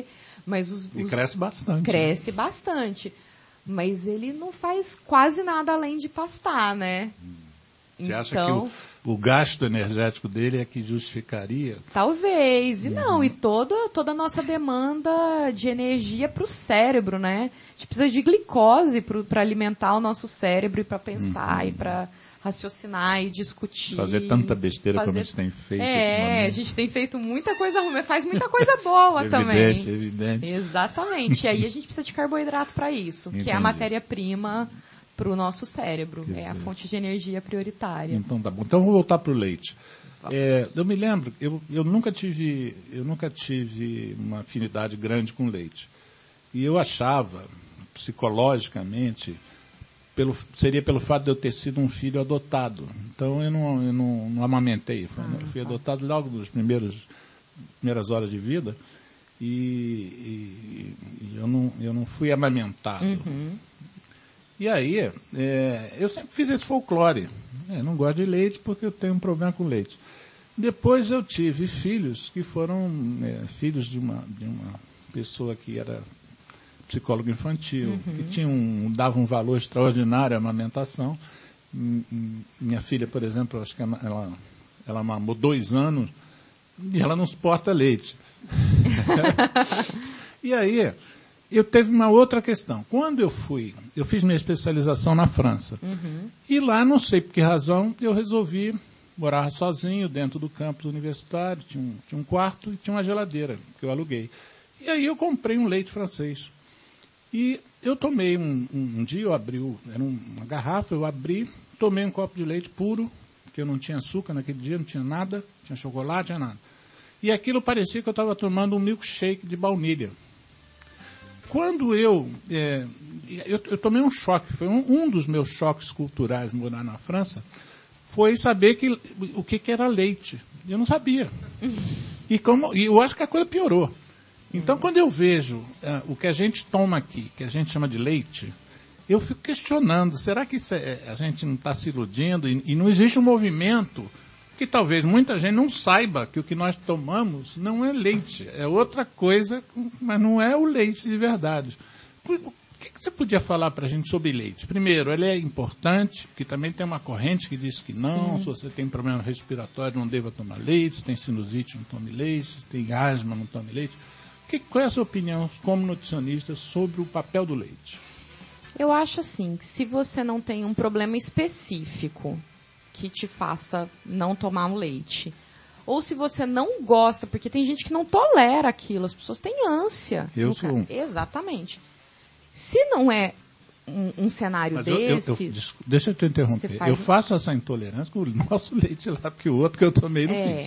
Mas E cresce bastante. Cresce bastante. Mas ele não faz quase nada além de pastar, né? Você acha que o gasto energético dele é que justificaria? Talvez. E não, e toda a nossa demanda de energia para o cérebro, né? A gente precisa de glicose para alimentar o nosso cérebro e para pensar e para raciocinar e discutir. Fazer tanta besteira como a gente tem feito. A gente tem feito muita coisa ruim, faz muita coisa boa também. Evidente. Exatamente. E aí a gente precisa de carboidrato para isso, que é a matéria-prima para o nosso cérebro. É a fonte de energia prioritária. Então tá bom. Então vou voltar para o leite. Eu me lembro, eu nunca tive uma afinidade grande com leite. E eu achava, psicologicamente, seria pelo fato de eu ter sido um filho adotado. Então eu não amamentei. Eu fui adotado logo nas primeiras horas de vida e eu não fui amamentado. E aí, eu sempre fiz esse folclore. Eu não gosto de leite porque eu tenho um problema com leite. Depois eu tive filhos que foram filhos de uma pessoa que era psicólogo infantil, que dava um valor extraordinário à amamentação. Minha filha, por exemplo, acho que ela mamou 2 anos e ela não suporta leite. E aí, eu teve uma outra questão. Quando eu fiz minha especialização na França. E lá, não sei por que razão, eu resolvi morar sozinho dentro do campus universitário. Tinha um quarto e tinha uma geladeira que eu aluguei. E aí eu comprei um leite francês. E eu tomei um dia, era uma garrafa, eu abri, tomei um copo de leite puro, porque eu não tinha açúcar naquele dia, não tinha nada, não tinha chocolate, não tinha nada. E aquilo parecia que eu estava tomando um milkshake de baunilha. Quando eu tomei um choque, foi um dos meus choques culturais morar na França, foi saber o que era leite. Eu não sabia. E eu acho que a coisa piorou. Então, quando eu vejo o que a gente toma aqui, que a gente chama de leite, eu fico questionando, será que a gente não está se iludindo? E não existe um movimento que talvez muita gente não saiba que o que nós tomamos não é leite, é outra coisa, mas não é o leite de verdade. O que você podia falar para a gente sobre leite? Primeiro, ele é importante, porque também tem uma corrente que diz que não, se você tem problema respiratório não deva tomar leite, se tem sinusite não tome leite, se tem asma não tome leite. Qual é a sua opinião como nutricionista sobre o papel do leite? Eu acho assim, que se você não tem um problema específico que te faça não tomar um leite, ou se você não gosta, porque tem gente que não tolera aquilo, as pessoas têm ânsia. Eu sou um. Exatamente. Se não é um cenário desses... Deixa eu te interromper. Eu faço essa intolerância com o nosso leite lá, porque o outro que eu tomei não fiz.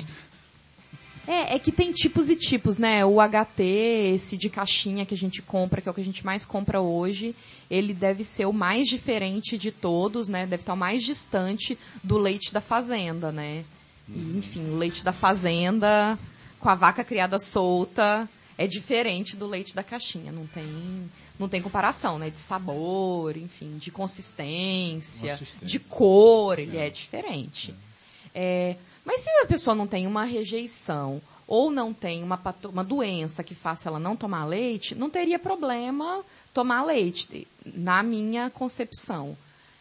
É que tem tipos e tipos, né? O HT, esse de caixinha que a gente compra, que é o que a gente mais compra hoje, ele deve ser o mais diferente de todos, né? Deve estar o mais distante do leite da fazenda, né? E, enfim, o leite da fazenda, com a vaca criada solta, é diferente do leite da caixinha. Não tem comparação, né? De sabor, enfim, de consistência, de cor, ele é diferente. Mas se a pessoa não tem uma rejeição ou não tem uma doença que faça ela não tomar leite, não teria problema tomar leite, na minha concepção.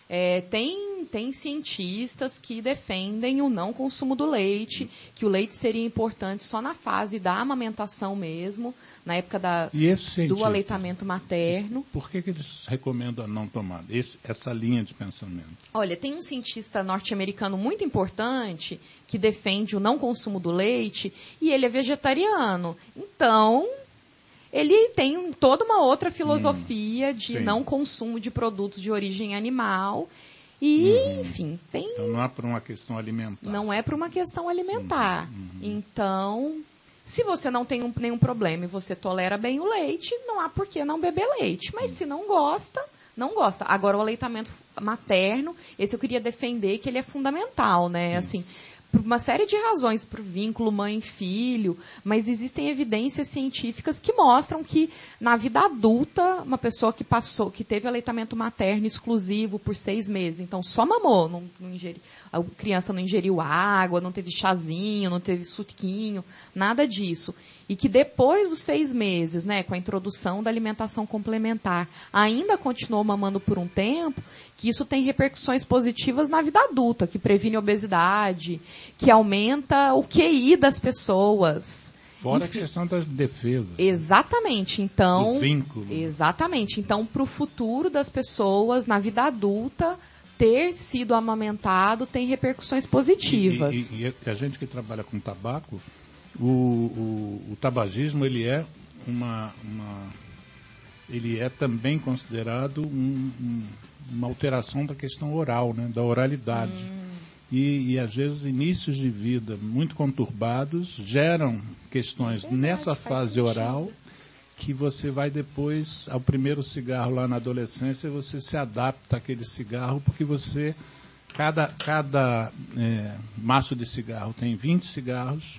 Tem cientistas que defendem o não consumo do leite, que o leite seria importante só na fase da amamentação mesmo, na época do aleitamento materno. Por que eles recomendam a não tomada? Essa linha de pensamento. Olha, tem um cientista norte-americano muito importante que defende o não consumo do leite e ele é vegetariano. Então, ele tem toda uma outra filosofia de não consumo de produtos de origem animal. E, enfim, tem... Então, não é por uma questão alimentar. Não é por uma questão alimentar. Então, se você não tem nenhum problema e você tolera bem o leite, não há por que não beber leite. Mas se não gosta, não gosta. Agora, o aleitamento materno, esse eu queria defender que ele é fundamental, né? Assim, por uma série de razões, por vínculo mãe-filho, mas existem evidências científicas que mostram que na vida adulta, uma pessoa que teve aleitamento materno exclusivo por 6 meses, então só mamou, a criança não ingeriu água, não teve chazinho, não teve suquinho, nada disso. E que depois dos 6 meses, né, com a introdução da alimentação complementar, ainda continuou mamando por um tempo, que isso tem repercussões positivas na vida adulta, que previne obesidade, que aumenta o QI das pessoas. Fora a questão das defesas. Exatamente. Então, o vínculo. Exatamente. Então, para o futuro das pessoas, na vida adulta, ter sido amamentado tem repercussões positivas. E a gente que trabalha com tabaco, o tabagismo ele é ele é também considerado uma alteração da questão oral, né, da oralidade. E às vezes inícios de vida muito conturbados geram questões nessa fase oral que você vai depois, ao primeiro cigarro lá na adolescência, você se adapta àquele cigarro, porque você, cada maço de cigarro tem 20 cigarros,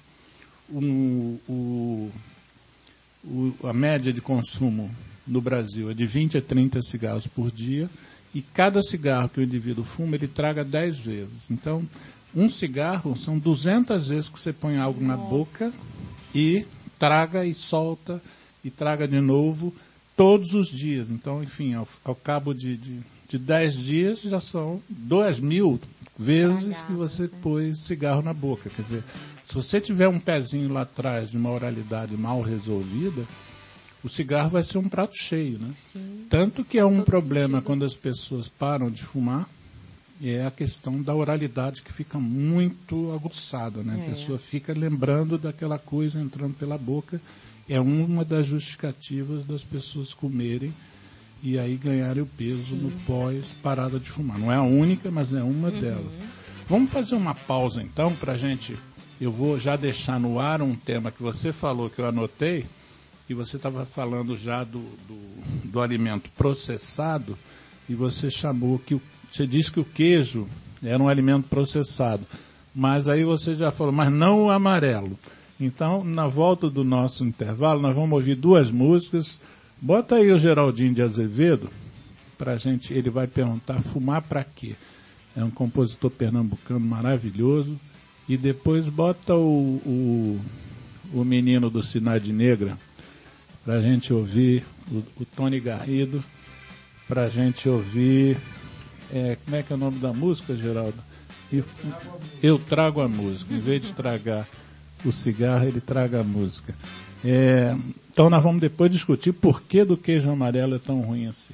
a média de consumo no Brasil é de 20 a 30 cigarros por dia, e cada cigarro que o indivíduo fuma, ele traga 10 vezes. Então, um cigarro são 200 vezes que você põe algo na boca e traga e solta, e traga de novo todos os dias. Então, enfim, ao cabo de 10 dias, já são 2.000 vezes que você pôs cigarro na boca. Quer dizer, se você tiver um pezinho lá atrás de uma oralidade mal resolvida, o cigarro vai ser um prato cheio, né? Sim, tanto que é um problema quando as pessoas param de fumar, é a questão da oralidade que fica muito aguçada, né? A pessoa fica lembrando daquela coisa entrando pela boca. É uma das justificativas das pessoas comerem e aí ganharem o peso no pós-parada de fumar. Não é a única, mas é uma delas. Vamos fazer uma pausa, então, para a gente... Eu vou já deixar no ar um tema que você falou, que eu anotei, que você estava falando já do alimento processado, e você chamou que... Você disse que o queijo era um alimento processado, mas aí você já falou, mas não o amarelo. Então, na volta do nosso intervalo, nós vamos ouvir 2 músicas. Bota aí o Geraldinho de Azevedo, pra gente, ele vai perguntar fumar para quê? É um compositor pernambucano maravilhoso. E depois bota o menino do Cidade Negra, pra gente ouvir o Tony Garrido, pra gente ouvir... como é que é o nome da música, Geraldo? Eu trago a música. Em vez de tragar o cigarro, ele traga a música. Então nós vamos depois discutir por que do queijo amarelo é tão ruim assim.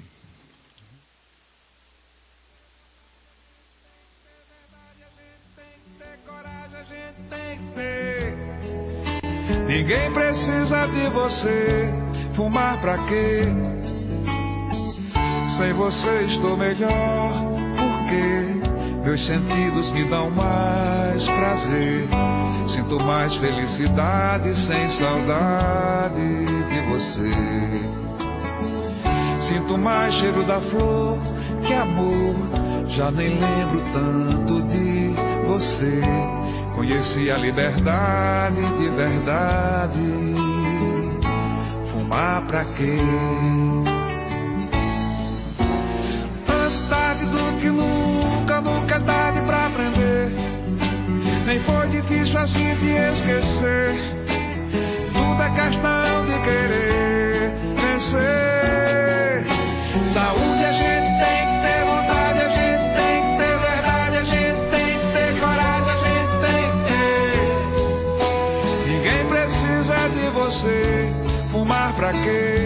Ninguém precisa de você, fumar pra quê? Sem você estou melhor, porque meus sentidos me dão mais prazer. Sinto mais felicidade sem saudade de você. Sinto mais cheiro da flor que amor, já nem lembro tanto de você. Conheci a liberdade de verdade. Fumar pra quê? Antes tarde do que nunca, nunca é tarde pra aprender. Nem foi difícil assim te esquecer. Tudo é questão de querer vencer. Saúde a gente tem que ter, vontade a gente tem que ter, verdade a gente tem que ter, coragem a gente tem que ter. Ninguém precisa de você, fumar pra quê?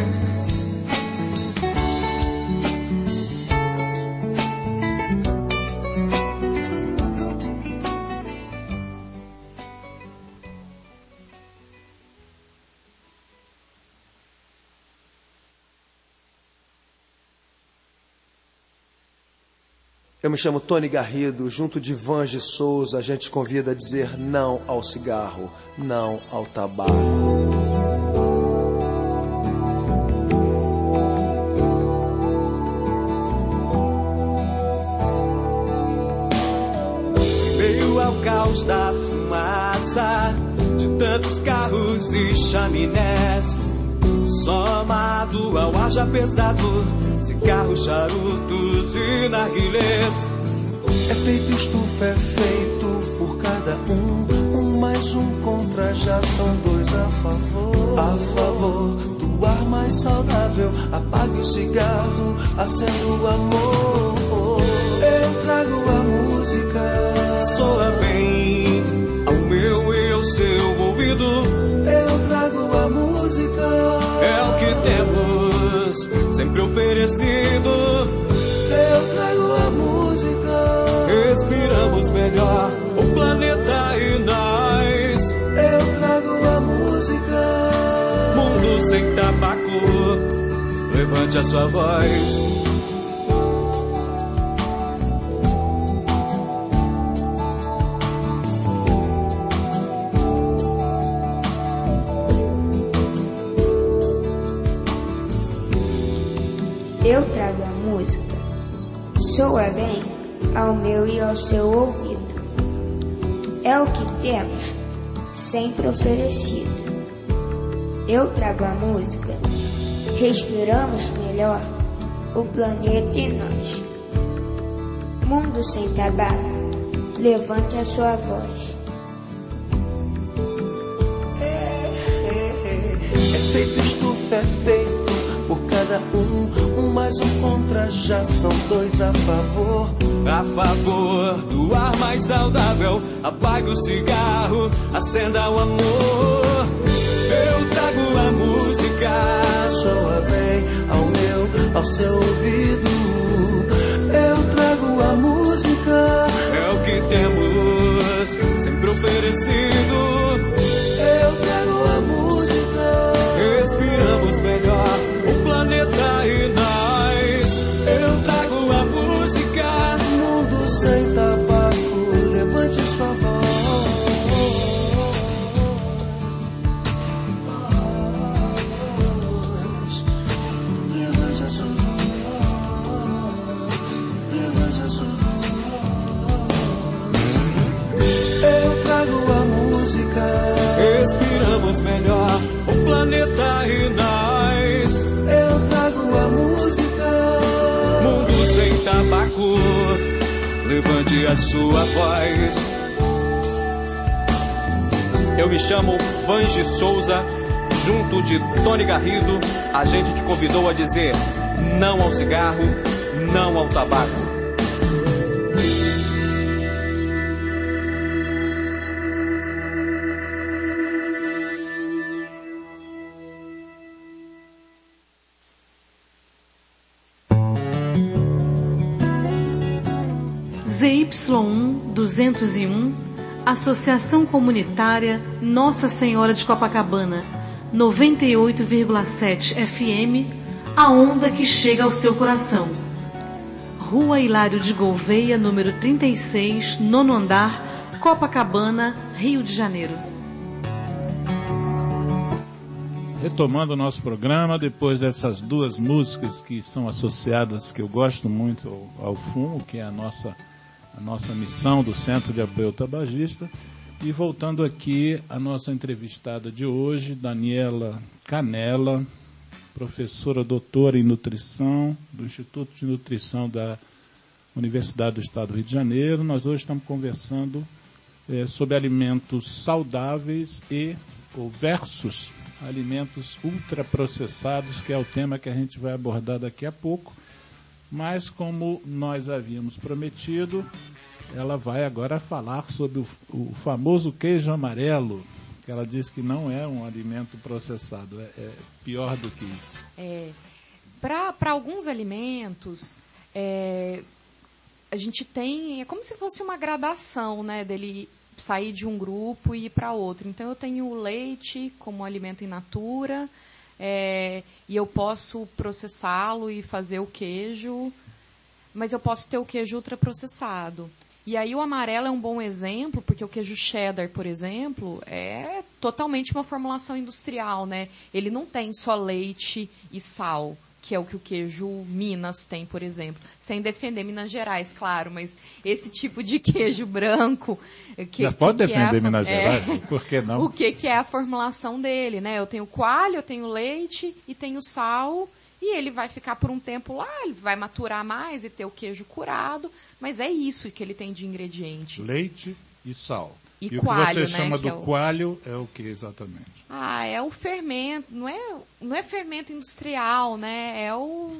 Eu me chamo Tony Garrido, junto de Vange Souza, a gente convida a dizer não ao cigarro, não ao tabaco. Veio a o caos da fumaça de tantos carros e chaminés, somado ao ar já pesado, cigarros, charutos e narguilés. É feito estufa, é feito por cada um mais um contra, já são dois a favor. A favor do ar mais saudável, apague o cigarro, acenda o amor. Eu trago a música, soa bem ao meu e ao seu ouvido. Eu trago a música, é o que temos sempre oferecido. Eu trago a música, respiramos melhor o planeta e nós. Eu trago a música, mundo sem tabaco, levante a sua voz. Eu trago a música, soa bem ao meu e ao seu ouvido. É o que temos, sempre oferecido. Eu trago a música, respiramos melhor o planeta e nós. Mundo sem tabaco, levante a sua voz. É feito estufa, é feito por cada um mais um contra, já são dois a favor. A favor do ar mais saudável, apague o cigarro, acenda o amor. Eu trago a música, soa bem ao meu, ao seu ouvido. Eu trago a música, é o que temos sempre oferecido. Eu trago a música, respiramos melhor o planeta e nós. Eu trago a música, mundo sem tabaco, levante sua voz. Levante a sua voz, levante a sua voz. Eu trago a música, respiramos melhor o planeta e nós. Eu trago a música, mundo sem tabaco, levante a sua voz. Eu me chamo Vange Souza, junto de Tony Garrido, a gente te convidou a dizer não ao cigarro, não ao tabaco. ZY1 201, Associação Comunitária Nossa Senhora de Copacabana, 98,7 FM, a onda que chega ao seu coração. Rua Hilário de Gouveia, número 36, nono andar, Copacabana, Rio de Janeiro. Retomando o nosso programa, depois dessas duas músicas que são associadas, que eu gosto muito ao fumo, que é a nossa missão do Centro de Apoio ao Tabagista. E voltando aqui, a nossa entrevistada de hoje, Daniela Canella, professora doutora em nutrição do Instituto de Nutrição da Universidade do Estado do Rio de Janeiro. Nós hoje estamos conversando sobre alimentos saudáveis ou versus alimentos ultraprocessados, que é o tema que a gente vai abordar daqui a pouco. Mas, como nós havíamos prometido, ela vai agora falar sobre o famoso queijo amarelo, que ela diz que não é um alimento processado, é pior do que isso. Para alguns alimentos, a gente tem, é como se fosse uma gradação, né, dele sair de um grupo e ir para outro. Então, eu tenho o leite como alimento in natura, e eu posso processá-lo e fazer o queijo, mas eu posso ter o queijo ultraprocessado. E aí o amarelo é um bom exemplo, porque o queijo cheddar, por exemplo, é totalmente uma formulação industrial, né? Ele não tem só leite e sal, que é o que o queijo Minas tem, por exemplo. Sem defender Minas Gerais, claro, mas esse tipo de queijo branco... Já pode defender Minas Gerais? Por que não? O que é a formulação dele, né? Eu tenho coalho, eu tenho leite e tenho sal... E ele vai ficar por um tempo lá, ele vai maturar mais e ter o queijo curado, mas é isso que ele tem de ingrediente. Leite e sal. E o coalho, que você né, chama que do coalho é o que exatamente? É o fermento, não é fermento industrial, né? É o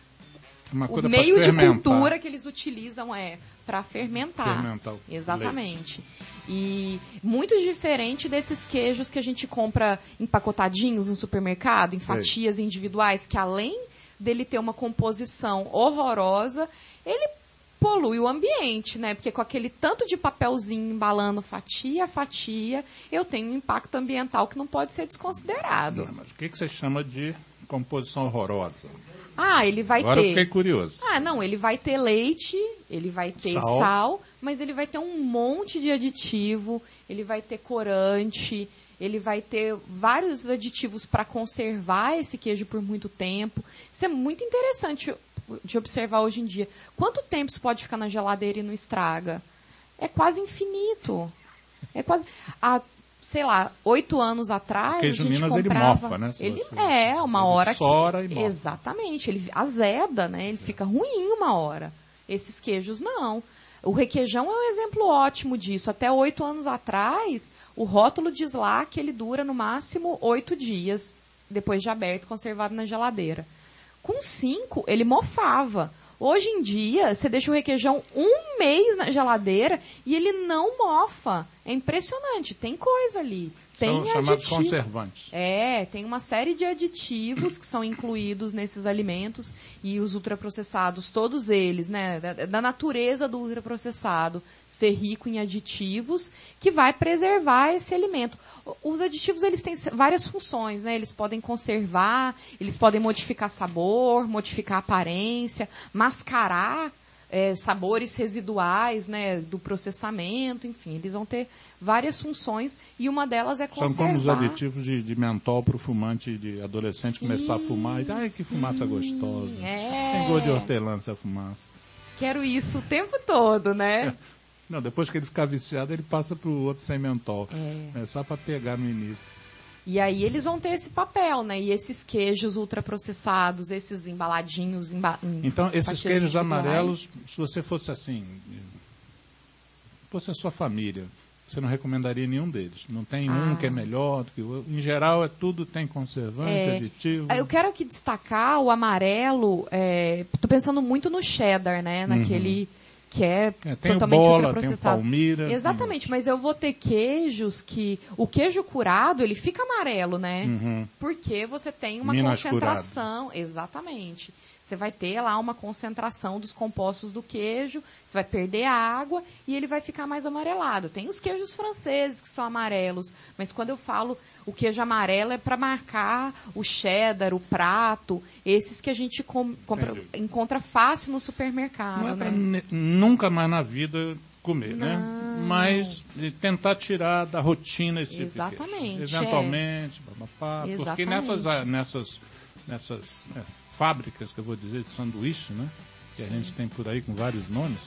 meio de cultura que eles utilizam para fermentar. Exatamente. Leite. E muito diferente desses queijos que a gente compra empacotadinhos no supermercado, em fatias individuais, que além dele ter uma composição horrorosa, ele polui o ambiente, né? Porque com aquele tanto de papelzinho embalando fatia a fatia, eu tenho um impacto ambiental que não pode ser desconsiderado. Mas o que você chama de composição horrorosa? Ele vai Agora ter... eu fiquei curioso. Ele vai ter leite, ele vai ter sal, mas ele vai ter um monte de aditivo, ele vai ter corante, ele vai ter vários aditivos para conservar esse queijo por muito tempo. Isso é muito interessante de observar hoje em dia. Quanto tempo isso pode ficar na geladeira e não estraga? É quase infinito. É quase... sei lá, 8 anos atrás, queijo a gente Minas, comprava... ele mofa, né? Uma hora ele sora e mofa. Exatamente, ele azeda, né? Ele fica ruim uma hora. Esses queijos não. O requeijão é um exemplo ótimo disso. Até 8 anos atrás, o rótulo diz lá que ele dura no máximo 8 dias, depois de aberto, conservado na geladeira. Com 5, ele mofava. Hoje em dia, você deixa o requeijão 1 mês na geladeira e ele não mofa. É impressionante, tem coisa ali. São chamados conservantes. Tem uma série de aditivos que são incluídos nesses alimentos e os ultraprocessados, todos eles, né, da natureza do ultraprocessado, ser rico em aditivos que vai preservar esse alimento. Os aditivos, eles têm várias funções, né? Eles podem conservar, eles podem modificar sabor, modificar aparência, mascarar sabores residuais, né, do processamento, enfim, eles vão ter várias funções e uma delas é conservar. São como os aditivos de mentol para o fumante de adolescente começar a fumar. Ai, que fumaça gostosa. Tem gosto de hortelã essa fumaça. Quero isso o tempo todo, né? Não, depois que ele ficar viciado, ele passa para o outro sem mentol. É só para pegar no início. E aí eles vão ter esse papel, né? E esses queijos ultraprocessados, esses embaladinhos... Então, esses queijos amarelos, se você fosse assim, fosse a sua família, você não recomendaria nenhum deles? Não tem um que é melhor do que o outro? Em geral, tudo tem conservante, aditivo? Eu quero aqui destacar o amarelo, estou pensando muito no cheddar, né? Naquele... que tem totalmente o bola, ultraprocessado. Tem o palmira. Exatamente, mas eu vou ter queijos que... O queijo curado, ele fica amarelo, né? Porque você tem uma concentração... Curado. Exatamente. Você vai ter lá uma concentração dos compostos do queijo, você vai perder a água e ele vai ficar mais amarelado. Tem os queijos franceses que são amarelos, mas quando eu falo o queijo amarelo é para marcar o cheddar, o prato, esses que a gente encontra fácil no supermercado. Não é né? Nunca mais na vida comer, né? Mas tentar tirar da rotina esse tipo de queijo. Eventualmente, porque nessas fábricas, que eu vou dizer, de sanduíche, né? Que a gente tem por aí com vários nomes,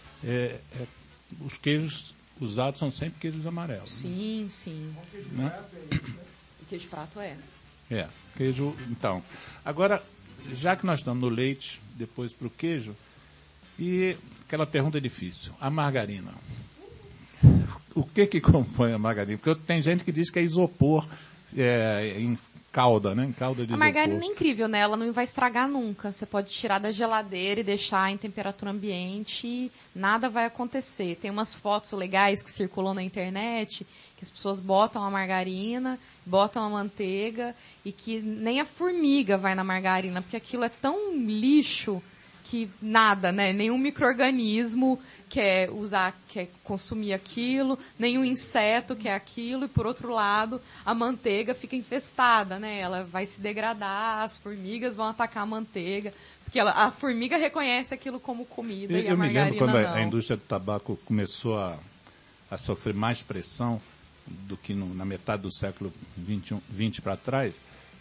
os queijos usados são sempre queijos amarelos. Sim, sim. O queijo né? prato é isso, né? O queijo prato queijo... Então, agora, já que nós estamos no leite, depois para o queijo, e aquela pergunta difícil, a margarina. O que compõe a margarina? Porque tem gente que diz que é isopor em calda, né? Em calda de isopor. A margarina é incrível, né? Ela não vai estragar nunca. Você pode tirar da geladeira e deixar em temperatura ambiente e nada vai acontecer. Tem umas fotos legais que circulam na internet que as pessoas botam a margarina, botam a manteiga e que nem a formiga vai na margarina, porque aquilo é tão lixo que nada, né? Nenhum micro-organismo quer consumir aquilo, nenhum inseto quer aquilo, e por outro lado, a manteiga fica infestada, né? Ela vai se degradar, as formigas vão atacar a manteiga, porque a formiga reconhece aquilo como comida e a margarina não. Eu me lembro quando a indústria do tabaco começou a sofrer mais pressão do que na metade do século XX para trás,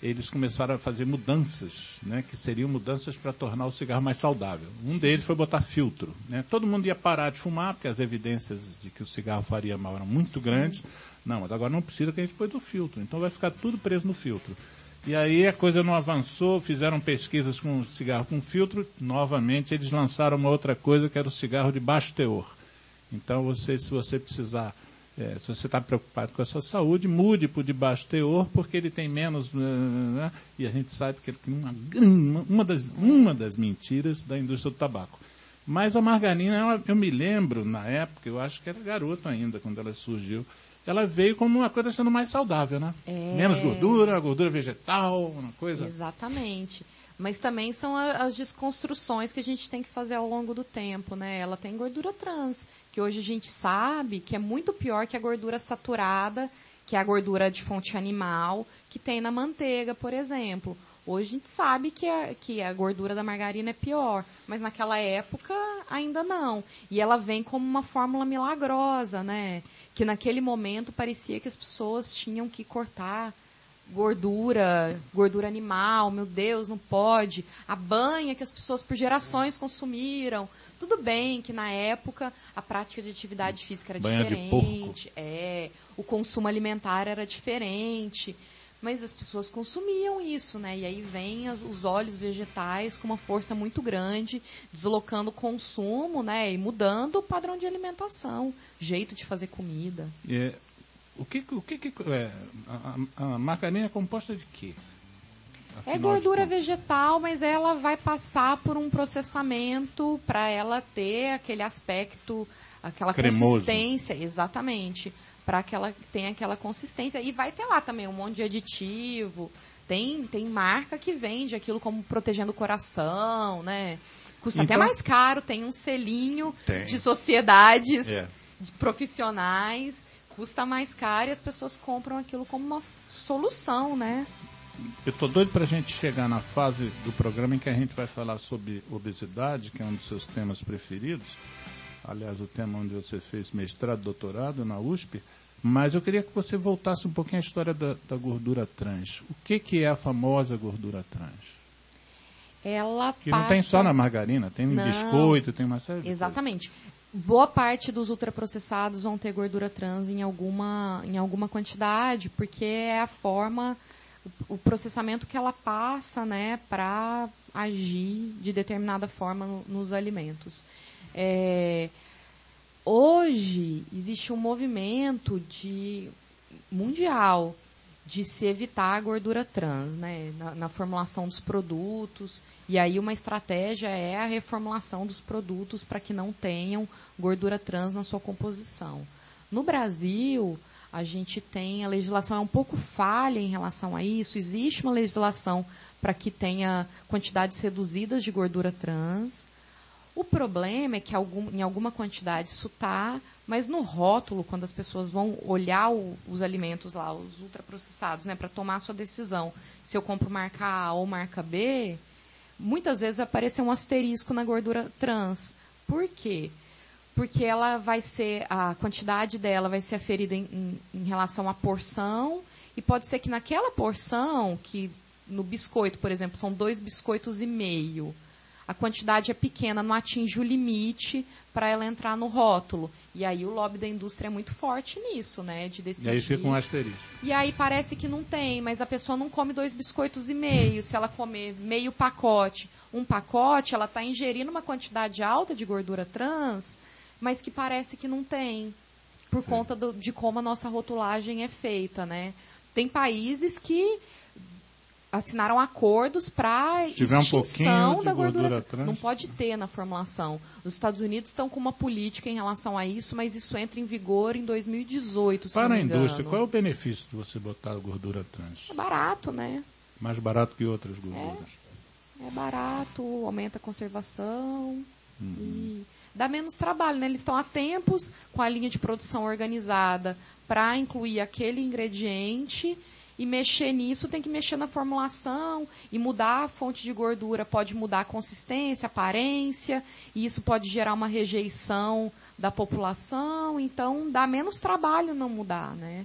eles começaram a fazer mudanças, né, que seriam mudanças para tornar o cigarro mais saudável. Um deles foi botar filtro, né? Todo mundo ia parar de fumar, porque as evidências de que o cigarro faria mal eram muito grandes. Não, mas agora não precisa, que a gente pôs do filtro, então vai ficar tudo preso no filtro. E aí a coisa não avançou, fizeram pesquisas com cigarro com filtro, novamente eles lançaram uma outra coisa, que era o cigarro de baixo teor. Então, se você precisar, se você está preocupado com a sua saúde, mude para o de baixo teor, porque ele tem menos... e a gente sabe que ele tem uma das mentiras da indústria do tabaco. Mas a margarina, eu me lembro, na época, eu acho que era garoto ainda, quando ela surgiu, ela veio como uma coisa sendo mais saudável, né? Menos gordura vegetal, uma coisa... Exatamente. Mas também são as desconstruções que a gente tem que fazer ao longo do tempo, né? Ela tem gordura trans, que hoje a gente sabe que é muito pior que a gordura saturada, que é a gordura de fonte animal, que tem na manteiga, por exemplo. Hoje a gente sabe que a gordura da margarina é pior, mas naquela época ainda não. E ela vem como uma fórmula milagrosa, né? Que naquele momento parecia que as pessoas tinham que cortar gordura animal, meu Deus, não pode. A banha que as pessoas por gerações consumiram. Tudo bem que na época a prática de atividade física era diferente. O consumo alimentar era diferente. Mas as pessoas consumiam isso, né? E aí vem os óleos vegetais com uma força muito grande, deslocando o consumo, né? E mudando o padrão de alimentação, jeito de fazer comida. A margarina é composta de quê? É gordura vegetal, mas ela vai passar por um processamento para ela ter aquele aspecto, aquela cremoso. Consistência, exatamente, para que ela tenha aquela consistência. E vai ter lá também um monte de aditivo. Tem marca que vende aquilo como protegendo o coração, né? Custa até mais caro, tem um selinho de sociedades profissionais, custa mais caro e as pessoas compram aquilo como uma solução, né? Eu estou doido para a gente chegar na fase do programa em que a gente vai falar sobre obesidade, que é um dos seus temas preferidos. Aliás, o tema onde você fez mestrado, doutorado na USP. Mas eu queria que você voltasse um pouquinho à história da gordura trans. O que é a famosa gordura trans? Que não tem só na margarina, tem no biscoito, tem uma série de Exatamente. Coisas. Boa parte dos ultraprocessados vão ter gordura trans em alguma quantidade, porque é a forma, o processamento que ela passa, né, para agir de determinada forma nos alimentos. Hoje existe um movimento mundial de se evitar a gordura trans, né, na formulação dos produtos. E aí uma estratégia é a reformulação dos produtos para que não tenham gordura trans na sua composição. No Brasil, a gente tem, a legislação é um pouco falha em relação a isso. Existe uma legislação para que tenha quantidades reduzidas de gordura trans. O problema é que em alguma quantidade isso está, mas no rótulo, quando as pessoas vão olhar os alimentos lá, os ultraprocessados, né, para tomar a sua decisão, se eu compro marca A ou marca B, muitas vezes aparece um asterisco na gordura trans. Por quê? Porque a quantidade dela vai ser aferida em relação à porção, e pode ser que naquela porção, que no biscoito, por exemplo, são 2,5 biscoitos, a quantidade é pequena, não atinge o limite para ela entrar no rótulo. E aí o lobby da indústria é muito forte nisso, né? De decidir. E aí fica um asterisco. E aí parece que não tem, mas a pessoa não come 2,5 biscoitos. Se ela comer meio pacote, um pacote, ela está ingerindo uma quantidade alta de gordura trans, mas que parece que não tem, por conta de como a nossa rotulagem é feita, né? Tem países que assinaram acordos para extinção da gordura trans. Não pode ter na formulação. Os Estados Unidos estão com uma política em relação a isso, mas isso entra em vigor em 2018, se não me engano. Para a indústria, qual é o benefício de você botar a gordura trans? É barato, né? Mais barato que outras gorduras. É barato, aumenta a conservação e dá menos trabalho, né? Eles estão há tempos com a linha de produção organizada para incluir aquele ingrediente. E mexer nisso tem que mexer na formulação e mudar a fonte de gordura. Pode mudar a consistência, a aparência, e isso pode gerar uma rejeição da população. Então, dá menos trabalho não mudar, né?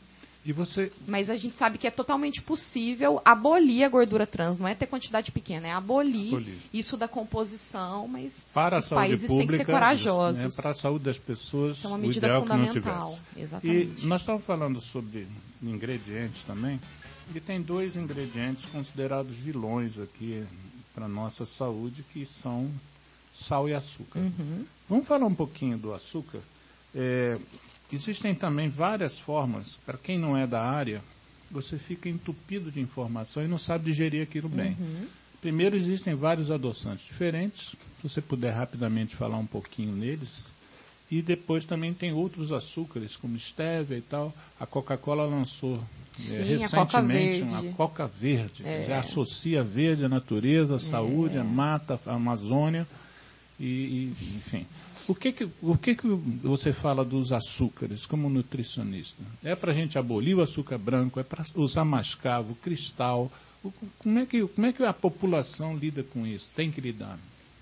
E você... Mas a gente sabe que é totalmente possível abolir a gordura trans, não é ter quantidade pequena, é abolir. Isso da composição, mas para os países têm que ser corajosos. Né, para a saúde das pessoas, é uma medida o ideal fundamental. Que não tivesse. Exatamente. E nós estamos falando sobre ingredientes também, e tem 2 ingredientes considerados vilões aqui para a nossa saúde, que são sal e açúcar. Vamos falar um pouquinho do açúcar? Existem também várias formas, para quem não é da área, você fica entupido de informação e não sabe digerir aquilo bem. Primeiro, existem vários adoçantes diferentes, se você puder rapidamente falar um pouquinho neles, e depois também tem outros açúcares, como stevia e tal. A Coca-Cola lançou recentemente uma Coca Verde, quer dizer, associa verde à natureza, à saúde, à mata, à Amazônia, e enfim... O que você fala dos açúcares como nutricionista? É para a gente abolir o açúcar branco? É para usar mascavo, cristal? Como é que a população lida com isso? Tem que lidar?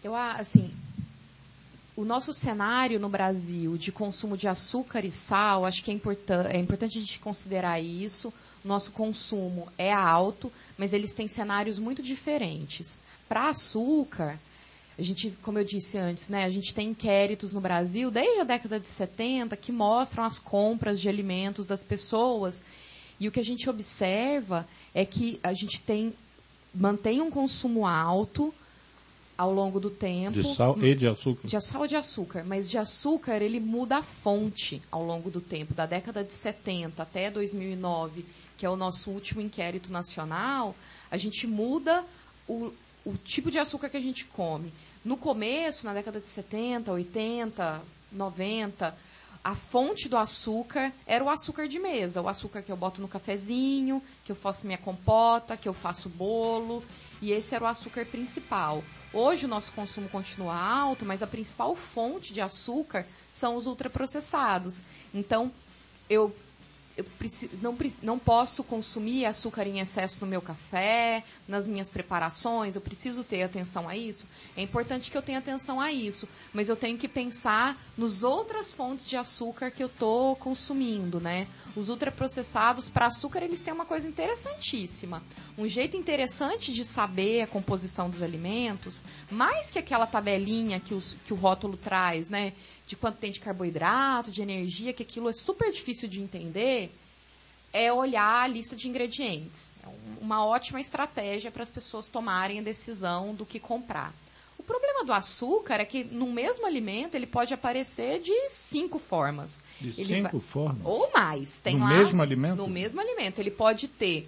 O nosso cenário no Brasil de consumo de açúcar e sal, acho que é importante a gente considerar isso. Nosso consumo é alto, mas eles têm cenários muito diferentes. Para açúcar... A gente, como eu disse antes, né, a gente tem inquéritos no Brasil, desde a década de 70, que mostram as compras de alimentos das pessoas. E o que a gente observa é que a gente mantém um consumo alto ao longo do tempo. De sal e de açúcar? De sal e de açúcar. Mas de açúcar, ele muda a fonte ao longo do tempo. Da década de 70 até 2009, que é o nosso último inquérito nacional, a gente muda o tipo de açúcar que a gente come. No começo, na década de 70, 80, 90, a fonte do açúcar era o açúcar de mesa, o açúcar que eu boto no cafezinho, que eu faço minha compota, que eu faço bolo, e esse era o açúcar principal. Hoje o nosso consumo continua alto, mas a principal fonte de açúcar são os ultraprocessados. Então, eu não posso consumir açúcar em excesso no meu café, nas minhas preparações, eu preciso ter atenção a isso. É importante que eu tenha atenção a isso, mas eu tenho que pensar nas outras fontes de açúcar que eu estou consumindo, né? Os ultraprocessados, para açúcar, eles têm uma coisa interessantíssima. Um jeito interessante de saber a composição dos alimentos, mais que aquela tabelinha que o rótulo traz, né? De quanto tem de carboidrato, de energia, que aquilo é super difícil de entender, é olhar a lista de ingredientes. É uma ótima estratégia para as pessoas tomarem a decisão do que comprar. O problema do açúcar é que no mesmo alimento ele pode aparecer de 5 formas. De 5 formas? Ou mais. Tem no lá, mesmo alimento? No mesmo alimento. Ele pode ter...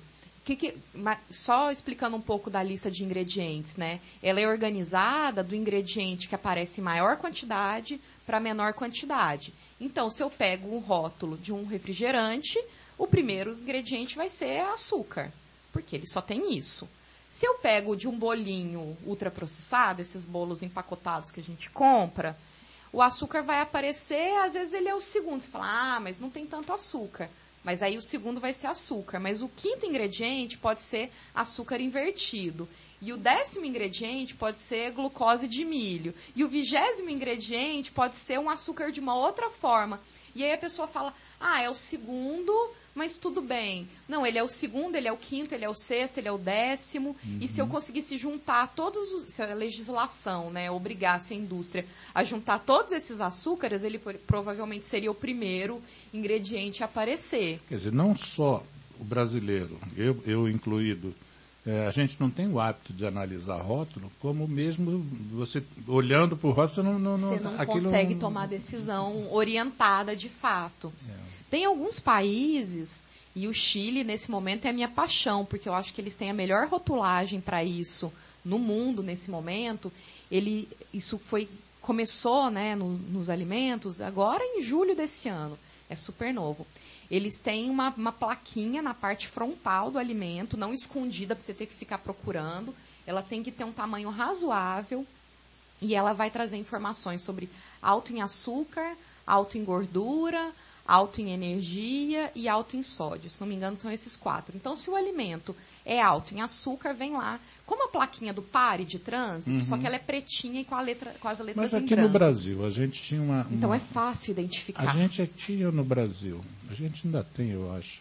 só explicando um pouco da lista de ingredientes, né? Ela é organizada do ingrediente que aparece em maior quantidade para menor quantidade. Então, se eu pego um rótulo de um refrigerante, o primeiro ingrediente vai ser açúcar, porque ele só tem isso. Se eu pego de um bolinho ultraprocessado, esses bolos empacotados que a gente compra, o açúcar vai aparecer, às vezes ele é o segundo. Você fala, mas não tem tanto açúcar. Mas aí o segundo vai ser açúcar. Mas o 5º ingrediente pode ser açúcar invertido. E o 10º ingrediente pode ser glucose de milho. E o 20º ingrediente pode ser um açúcar de uma outra forma. E aí a pessoa fala, é o segundo, mas tudo bem. Não, ele é o segundo, ele é o 5º, ele é o 6º, ele é o 10º. E se eu conseguisse juntar se a legislação, né, obrigasse a indústria a juntar todos esses açúcares, ele provavelmente seria o primeiro ingrediente a aparecer. Quer dizer, não só o brasileiro, eu incluído, a gente não tem o hábito de analisar rótulo, como mesmo você olhando para o rótulo, você não consegue tomar decisão orientada de fato. Tem alguns países, e o Chile, nesse momento, é a minha paixão, porque eu acho que eles têm a melhor rotulagem para isso no mundo, nesse momento. Isso começou, né, nos alimentos, agora em julho desse ano. É super novo. Eles têm uma plaquinha na parte frontal do alimento, não escondida para você ter que ficar procurando. Ela tem que ter um tamanho razoável e ela vai trazer informações sobre alto em açúcar, alto em gordura, alto em energia e alto em sódio. Se não me engano, são esses 4. Então, se o alimento é alto em açúcar, vem lá. Como a plaquinha do pare de trânsito, só que ela é pretinha e com as letras em branco. Mas aqui no Brasil, a gente tinha uma... Então, é fácil identificar. A gente tinha no Brasil, a gente ainda tem, eu acho,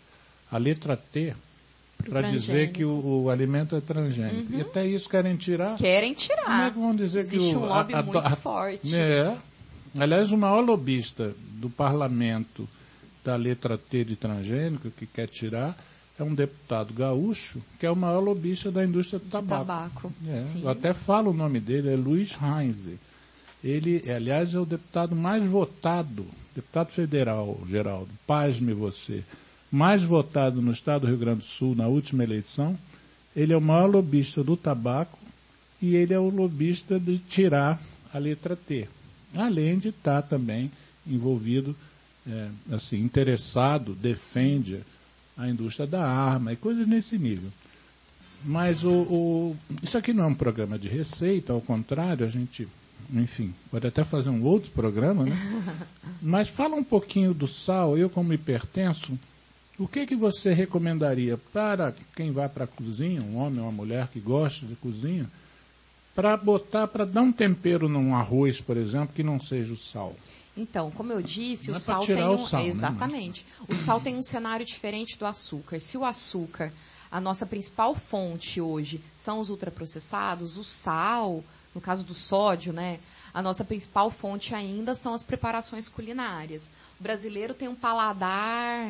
a letra T para dizer que o alimento é transgênico. E até isso querem tirar. Querem tirar. Como é que vão dizer Existe que um lobby muito forte. Aliás, o maior lobista do parlamento da letra T de transgênico, que quer tirar, é um deputado gaúcho, que é o maior lobista da indústria do tabaco. Eu até falo o nome dele, é Luiz Heinze. Ele, aliás, é o deputado mais votado, deputado federal, Geraldo, pasme você, mais votado no estado do Rio Grande do Sul na última eleição. Ele é o maior lobista do tabaco e ele é o lobista de tirar a letra T. Além de estar também envolvido, assim, interessado, defende a indústria da arma e coisas nesse nível. Mas isso aqui não é um programa de receita, ao contrário, a gente, enfim, pode até fazer um outro programa, né? Mas fala um pouquinho do sal. Eu, como hipertenso, o que você recomendaria para quem vai para a cozinha, um homem ou uma mulher que gosta de cozinha, para dar um tempero num arroz, por exemplo, que não seja o sal? Então, como eu disse, não o sal tem exatamente. Né, o sal tem um cenário diferente do açúcar. Se o açúcar, a nossa principal fonte hoje são os ultraprocessados, o sal, no caso do sódio, né, a nossa principal fonte ainda são as preparações culinárias. O brasileiro tem um paladar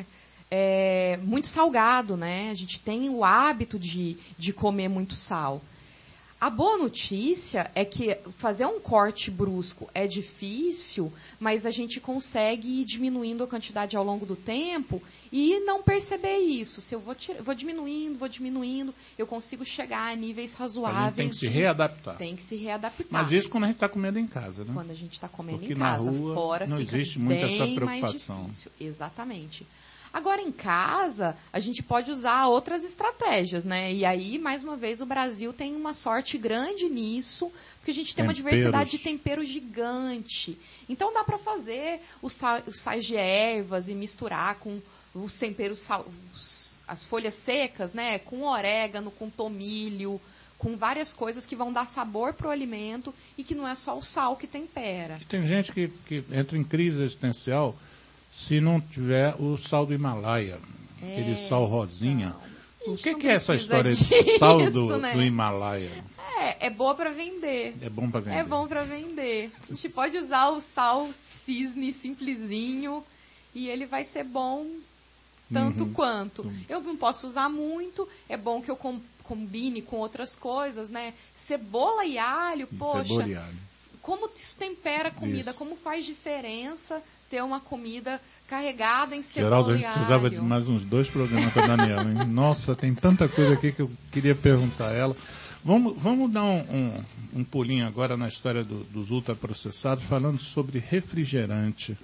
muito salgado, né? A gente tem o hábito de comer muito sal. A boa notícia é que fazer um corte brusco é difícil, mas a gente consegue ir diminuindo a quantidade ao longo do tempo e não perceber isso. Se eu vou diminuindo, eu consigo chegar a níveis razoáveis. A gente tem que se readaptar. Tem que se readaptar. Mas isso quando a gente está comendo em casa, né? Quando a gente está comendo porque em casa. Na rua fora não fica existe muito essa bem preocupação. mais difícil. Exatamente. Agora, em casa, a gente pode usar outras estratégias, né? E aí, mais uma vez, o Brasil tem uma sorte grande nisso, porque a gente tem uma diversidade de temperos gigante. Então, dá para fazer os sais de ervas e misturar com os temperos, as folhas secas, né? Com orégano, com tomilho, com várias coisas que vão dar sabor para o alimento e que não é só o sal que tempera. E tem gente que entra em crise existencial se não tiver o sal do Himalaia, aquele sal rosinha. Não. O que é essa história de sal do Himalaia? É boa para vender. É bom para vender. É bom para vender. A gente pode usar o sal cisne simplesinho e ele vai ser bom tanto quanto. Eu não posso usar muito, é bom que eu combine com outras coisas, né? Cebola e alho, poxa. Cebola e alho. Como isso tempera a comida, como faz diferença ter uma comida carregada em cebola Geraldo, e alho. a gente precisava de mais uns 2 programas com a Daniela, hein? Nossa, tem tanta coisa aqui que eu queria perguntar a ela. Vamos dar um pulinho agora na história dos ultraprocessados, falando sobre refrigerante.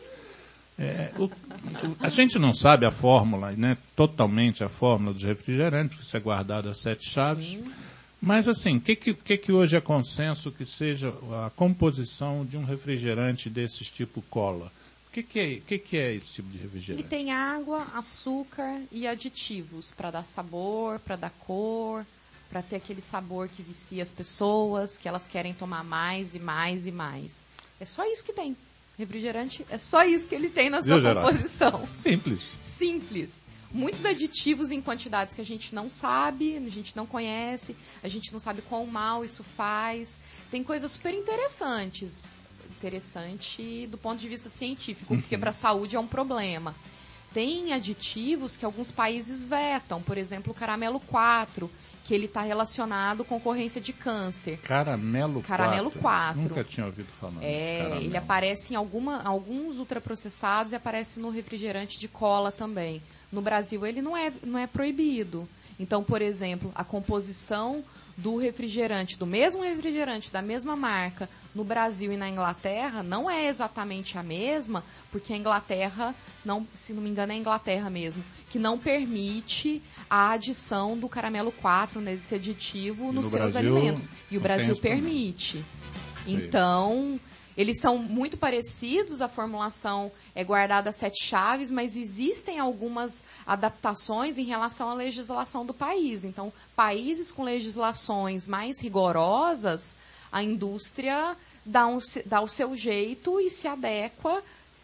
A gente não sabe a fórmula, né? Totalmente a fórmula dos refrigerantes, que isso é guardado a 7 chaves. Sim. Mas, assim, o que hoje é consenso que seja a composição de um refrigerante desses tipo cola? O que é esse tipo de refrigerante? Ele tem água, açúcar e aditivos para dar sabor, para dar cor, para ter aquele sabor que vicia as pessoas, que elas querem tomar mais e mais e mais. É só isso que tem. Refrigerante é só isso que ele tem na sua composição. Simples. Simples. Muitos aditivos em quantidades que a gente não sabe, a gente não conhece, a gente não sabe quão mal isso faz. Tem coisas super interessantes. Interessante do ponto de vista científico, porque para a saúde é um problema. Tem aditivos que alguns países vetam, por exemplo, o caramelo 4, que ele está relacionado com ocorrência de câncer. Caramelo 4. Nunca tinha ouvido falar desse caramelo. Ele aparece em alguns ultraprocessados e aparece no refrigerante de cola também. No Brasil ele não é proibido. Então, por exemplo, a composição do refrigerante, do mesmo refrigerante, da mesma marca, no Brasil e na Inglaterra, não é exatamente a mesma, porque a Inglaterra, se não me engano é a Inglaterra mesmo, que não permite a adição do caramelo 4, nesse aditivo, nos seus alimentos. E o Brasil permite. Então, eles são muito parecidos, a formulação é guardada a 7 chaves, mas existem algumas adaptações em relação à legislação do país. Então, países com legislações mais rigorosas, a indústria dá o seu jeito e se adequa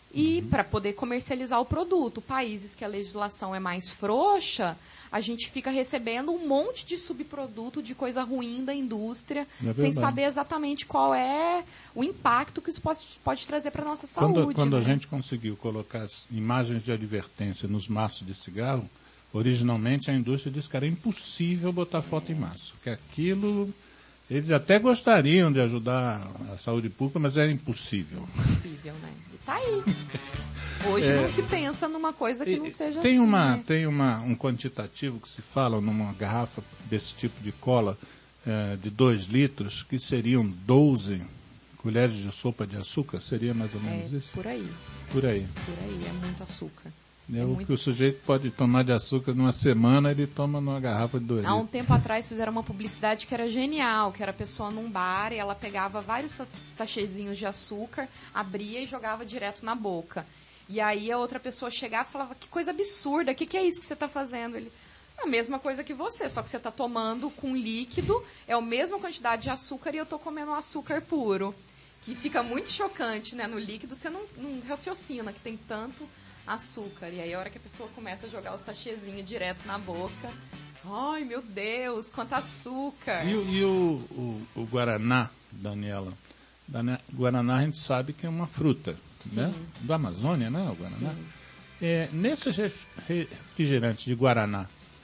e para poder comercializar o produto. Países que a legislação é mais frouxa, a gente fica recebendo um monte de subproduto, de coisa ruim da indústria, sem saber exatamente qual é o impacto que isso pode trazer para a nossa saúde. Quando né? a gente conseguiu colocar as imagens de advertência nos maços de cigarro, originalmente a indústria disse que era impossível botar foto em maço, que aquilo... Eles até gostariam de ajudar a saúde pública, mas é impossível. Impossível, né? E tá aí. Hoje não se pensa numa coisa que não seja tem assim, né? Tem um quantitativo que se fala numa garrafa desse tipo de cola de 2 litros, que seriam 12 colheres de sopa de açúcar, seria mais ou menos isso? Por aí. Por aí. Por aí, é muito açúcar. Que o sujeito pode tomar de açúcar numa semana, ele toma numa garrafa de 2 litros. Há um tempo atrás fizeram uma publicidade que era genial, que era a pessoa num bar e ela pegava vários sachêzinhos de açúcar, abria e jogava direto na boca. E aí a outra pessoa chegava e falava, que coisa absurda, o que é isso que você está fazendo? Ele, a mesma coisa que você, só que você está tomando com líquido, é a mesma quantidade de açúcar e eu estou comendo açúcar puro. Que fica muito chocante, né? No líquido você não raciocina que tem tanto açúcar. E aí a hora que a pessoa começa a jogar o sachêzinho direto na boca, ai meu Deus, quanto açúcar! E o Guaraná, Daniela? Guaraná a gente sabe que é uma fruta, né? Do Amazônia, né? O Guaraná. Nesses refrigerantes de Guaraná,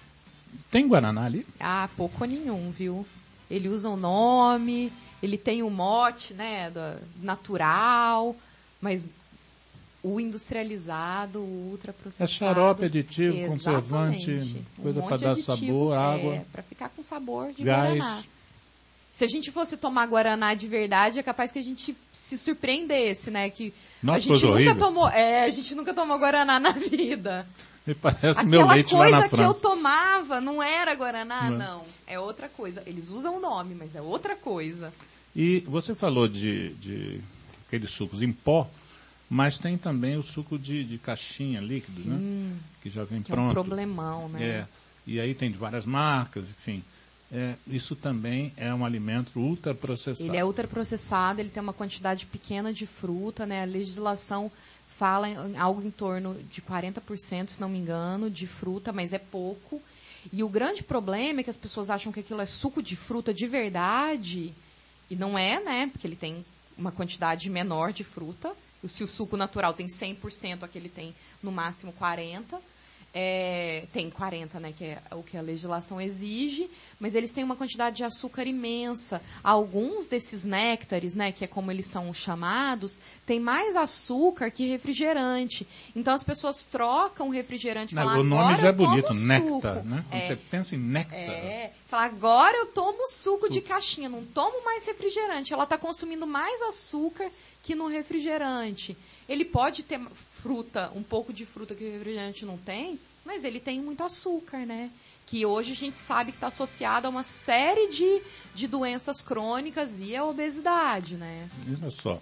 tem Guaraná ali? Ah, pouco ou nenhum, viu? Ele usa um nome, ele tem um mote, né? Natural, mas... O industrializado, o ultraprocessado. É xarope, aditivo, conservante, coisa para dar sabor, água. Para ficar com sabor de gás. Guaraná. Se a gente fosse tomar Guaraná de verdade, é capaz que a gente se surpreendesse, né? Que nossa, a gente nunca tomou, a gente nunca tomou Guaraná na vida. Me parece meu leite lá na França. Aquela coisa que eu tomava não era Guaraná, não. É outra coisa. Eles usam o nome, mas é outra coisa. E você falou de aqueles sucos em pó, mas tem também o suco de caixinha líquido, né? Que já vem pronto. É um problemão, né? E aí tem de várias marcas, enfim. Isso também é um alimento ultraprocessado. Ele é ultraprocessado, ele tem uma quantidade pequena de fruta, né? A legislação fala em algo em torno de 40%, se não me engano, de fruta, mas é pouco. E o grande problema é que as pessoas acham que aquilo é suco de fruta de verdade, e não é, né? Porque ele tem uma quantidade menor de fruta. Se o suco natural tem 100%, aquele tem no máximo 40%. Tem 40%, né, que é o que a legislação exige, mas eles têm uma quantidade de açúcar imensa. Alguns desses néctares, né, que é como eles são chamados, tem mais açúcar que refrigerante. Então as pessoas trocam o refrigerante. Não, o nome já é bonito, néctar, né? Quando você pensa em néctar. Fala, agora eu tomo suco de caixinha, não tomo mais refrigerante. Ela está consumindo mais açúcar que no refrigerante. Ele pode ter fruta, um pouco de fruta que o refrigerante não tem, mas ele tem muito açúcar, né? Que hoje a gente sabe que está associado a uma série de doenças crônicas e a obesidade, né? Olha só,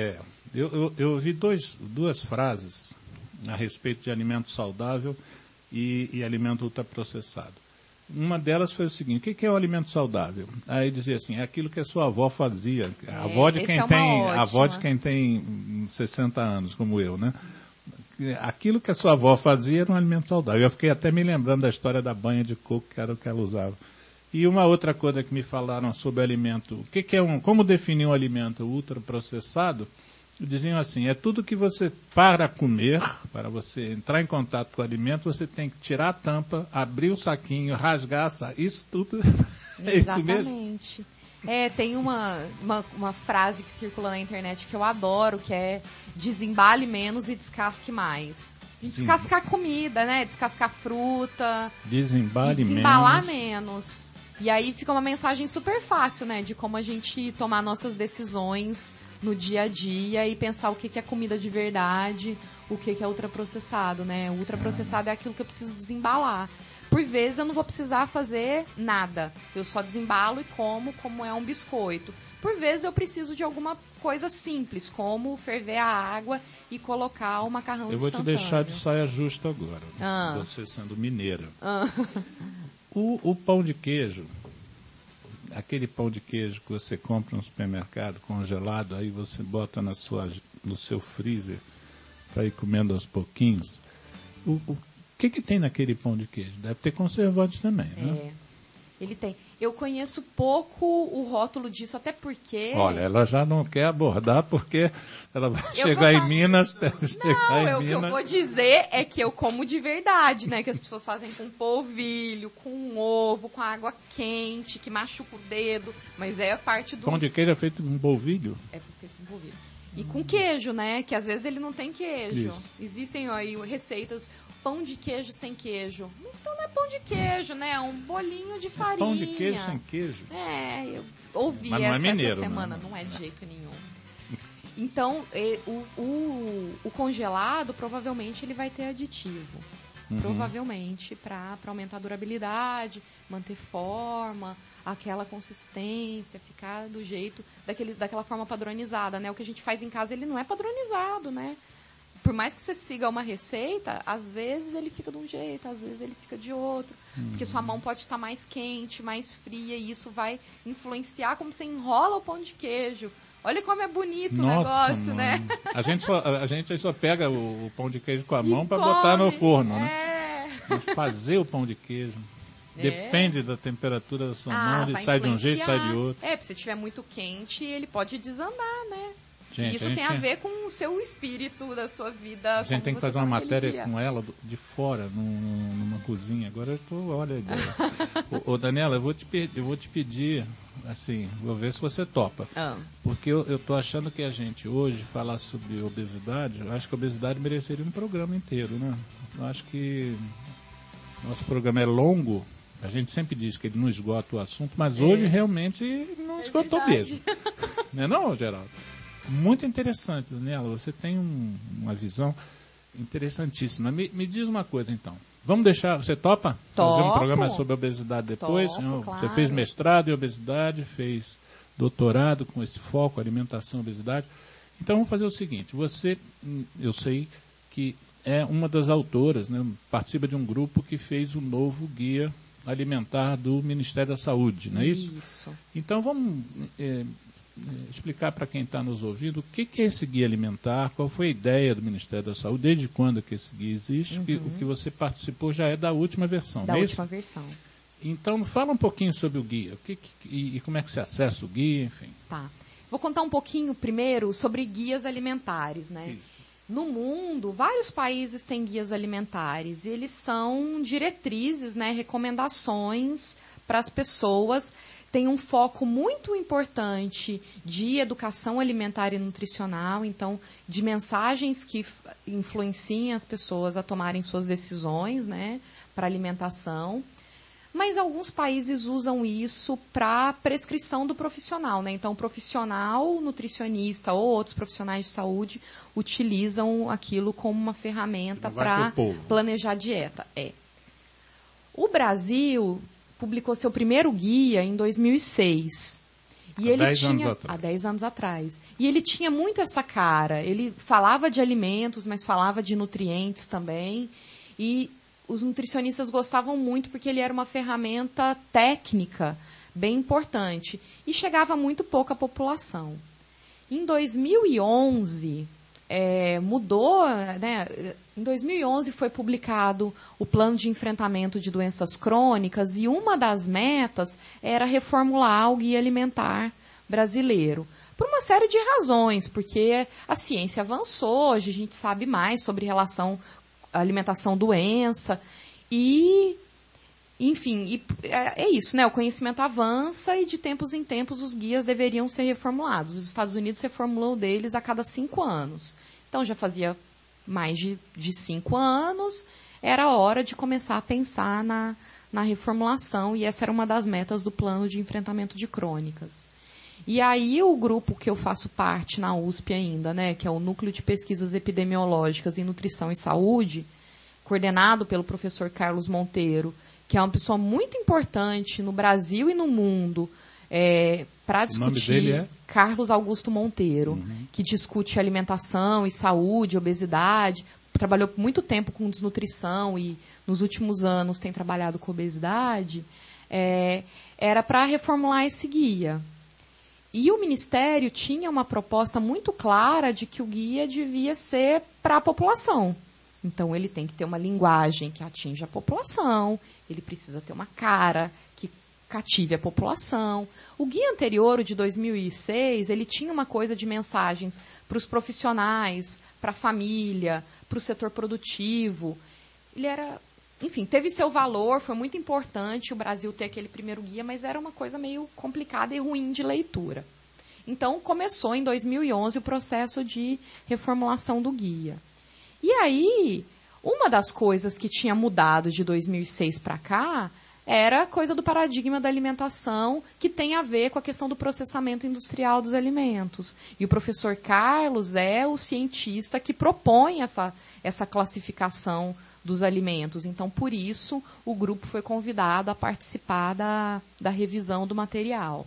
eu ouvi duas frases a respeito de alimento saudável e alimento ultraprocessado. Uma delas foi o seguinte: o que é o alimento saudável? Aí dizia assim, é aquilo que a sua avó fazia. A avó de quem tem 60 anos, como eu, né? Aquilo que a sua avó fazia era um alimento saudável. Eu fiquei até me lembrando da história da banha de coco, que era o que ela usava. E uma outra coisa que me falaram sobre alimento, como definir um alimento ultraprocessado, diziam assim, é tudo que você, para comer, para você entrar em contato com o alimento, você tem que tirar a tampa, abrir o saquinho, rasgar, isso tudo é isso mesmo? Exatamente. Tem uma frase que circula na internet que eu adoro, que é desembale menos e descasque mais. Descascar comida, né? Descascar fruta. Desembalar menos. E aí fica uma mensagem super fácil, né? De como a gente tomar nossas decisões no dia a dia e pensar o que é comida de verdade, o que é ultraprocessado, né? O ultraprocessado é aquilo que eu preciso desembalar. Por vezes eu não vou precisar fazer nada. Eu só desembalo e como é um biscoito. Por vezes eu preciso de alguma coisa simples, como ferver a água e colocar o macarrão instantâneo. Eu vou te deixar de saia justa agora, você sendo mineira. O pão de queijo, aquele pão de queijo que você compra no supermercado congelado, aí você bota no seu freezer para ir comendo aos pouquinhos, o que tem naquele pão de queijo? Deve ter conservantes também, né? Ele tem. Eu conheço pouco o rótulo disso, até porque... Olha, ela já não quer abordar porque ela vai chegar em Minas. O que eu vou dizer é que eu como de verdade, né? Que as pessoas fazem com polvilho, com ovo, com água quente, que machuca o dedo, mas é a parte do... Pão de queijo é feito com polvilho? É feito com polvilho. E com queijo, né? Que às vezes ele não tem queijo. Isso. Existem aí receitas, pão de queijo sem queijo. Então não é pão de queijo, né? É um bolinho de farinha. Pão de queijo sem queijo? Eu ouvi essa semana, não é de jeito nenhum. Então, o congelado, provavelmente, ele vai ter aditivo. Provavelmente, para aumentar a durabilidade, manter forma, aquela consistência, ficar do jeito, daquela forma padronizada, né? O que a gente faz em casa, ele não é padronizado, né? Por mais que você siga uma receita, às vezes ele fica de um jeito, às vezes ele fica de outro. Porque sua mão pode estar mais quente, mais fria, e isso vai influenciar como você enrola o pão de queijo. Olha como é bonito o negócio, né? A gente só pega o pão de queijo com a mão para botar no forno, né? Mas fazer o pão de queijo depende da temperatura da sua mão, ele sai de um jeito, sai de outro. Se você estiver muito quente, ele pode desandar, né? Gente, isso tem a ver com o seu espírito da sua vida. A gente tem que fazer uma matéria com ela de fora, numa cozinha. Agora eu tô, olha aí. Ô, Daniela, eu vou te pedir, assim, vou ver se você topa. Porque eu tô achando que a gente hoje falar sobre obesidade, eu acho que a obesidade mereceria um programa inteiro, né? Eu acho que nosso programa é longo. A gente sempre diz que ele não esgota o assunto, mas hoje realmente não esgotou mesmo. Não é não, Geraldo? Muito interessante, Daniela. Você tem uma visão interessantíssima. Me diz uma coisa, então. Vamos deixar... Você topa? Fazer um programa sobre obesidade depois? Claro. Você fez mestrado em obesidade, fez doutorado com esse foco, alimentação e obesidade. Então, vamos fazer o seguinte. Você, eu sei que é uma das autoras, né, participa de um grupo que fez o novo guia alimentar do Ministério da Saúde, não é isso? Isso. Então, vamos... explicar para quem está nos ouvindo o que é esse guia alimentar, qual foi a ideia do Ministério da Saúde, desde quando que esse guia existe, o que você participou já é da última versão, da não é última isso? versão. Então, fala um pouquinho sobre o guia, e como é que se acessa o guia, enfim. Tá. Vou contar um pouquinho primeiro sobre guias alimentares, né? Isso. No mundo, vários países têm guias alimentares, e eles são diretrizes, né, recomendações para as pessoas. Tem um foco muito importante de educação alimentar e nutricional, então, de mensagens que influenciam as pessoas a tomarem suas decisões, né, para alimentação. Mas alguns países usam isso para prescrição do profissional, né? Então, o profissional, nutricionista ou outros profissionais de saúde utilizam aquilo como uma ferramenta para planejar a dieta. O Brasil publicou seu primeiro guia em 2006. Há 10 anos atrás. E ele tinha muito essa cara. Ele falava de alimentos, mas falava de nutrientes também. E os nutricionistas gostavam muito porque ele era uma ferramenta técnica bem importante. E chegava muito pouco à população. Em 2011, mudou, né? Em 2011 foi publicado o Plano de Enfrentamento de Doenças Crônicas e uma das metas era reformular o Guia Alimentar brasileiro. Por uma série de razões, porque a ciência avançou, hoje a gente sabe mais sobre relação alimentação-doença e, enfim, é isso, né? O conhecimento avança e de tempos em tempos os guias deveriam ser reformulados. Os Estados Unidos reformulam deles a cada 5 anos. Então já fazia mais de 5 anos, era hora de começar a pensar na reformulação, e essa era uma das metas do Plano de Enfrentamento de Crônicas. E aí o grupo que eu faço parte na USP ainda, né, que é o Núcleo de Pesquisas Epidemiológicas em Nutrição e Saúde, coordenado pelo professor Carlos Monteiro, que é uma pessoa muito importante no Brasil e no mundo, para discutir... O nome dele é? Carlos Augusto Monteiro, que discute alimentação e saúde, obesidade, trabalhou por muito tempo com desnutrição e nos últimos anos tem trabalhado com obesidade, era para reformular esse guia. E o Ministério tinha uma proposta muito clara de que o guia devia ser para a população. Então, ele tem que ter uma linguagem que atinja a população, ele precisa ter uma cara que cative a população. O guia anterior, o de 2006, ele tinha uma coisa de mensagens para os profissionais, para a família, para o setor produtivo. Ele era, enfim, teve seu valor, foi muito importante o Brasil ter aquele primeiro guia, mas era uma coisa meio complicada e ruim de leitura. Então, começou em 2011 o processo de reformulação do guia. E aí, uma das coisas que tinha mudado de 2006 para cá era a coisa do paradigma da alimentação, que tem a ver com a questão do processamento industrial dos alimentos. E o professor Carlos é o cientista que propõe essa classificação dos alimentos. Então, por isso, o grupo foi convidado a participar da revisão do material.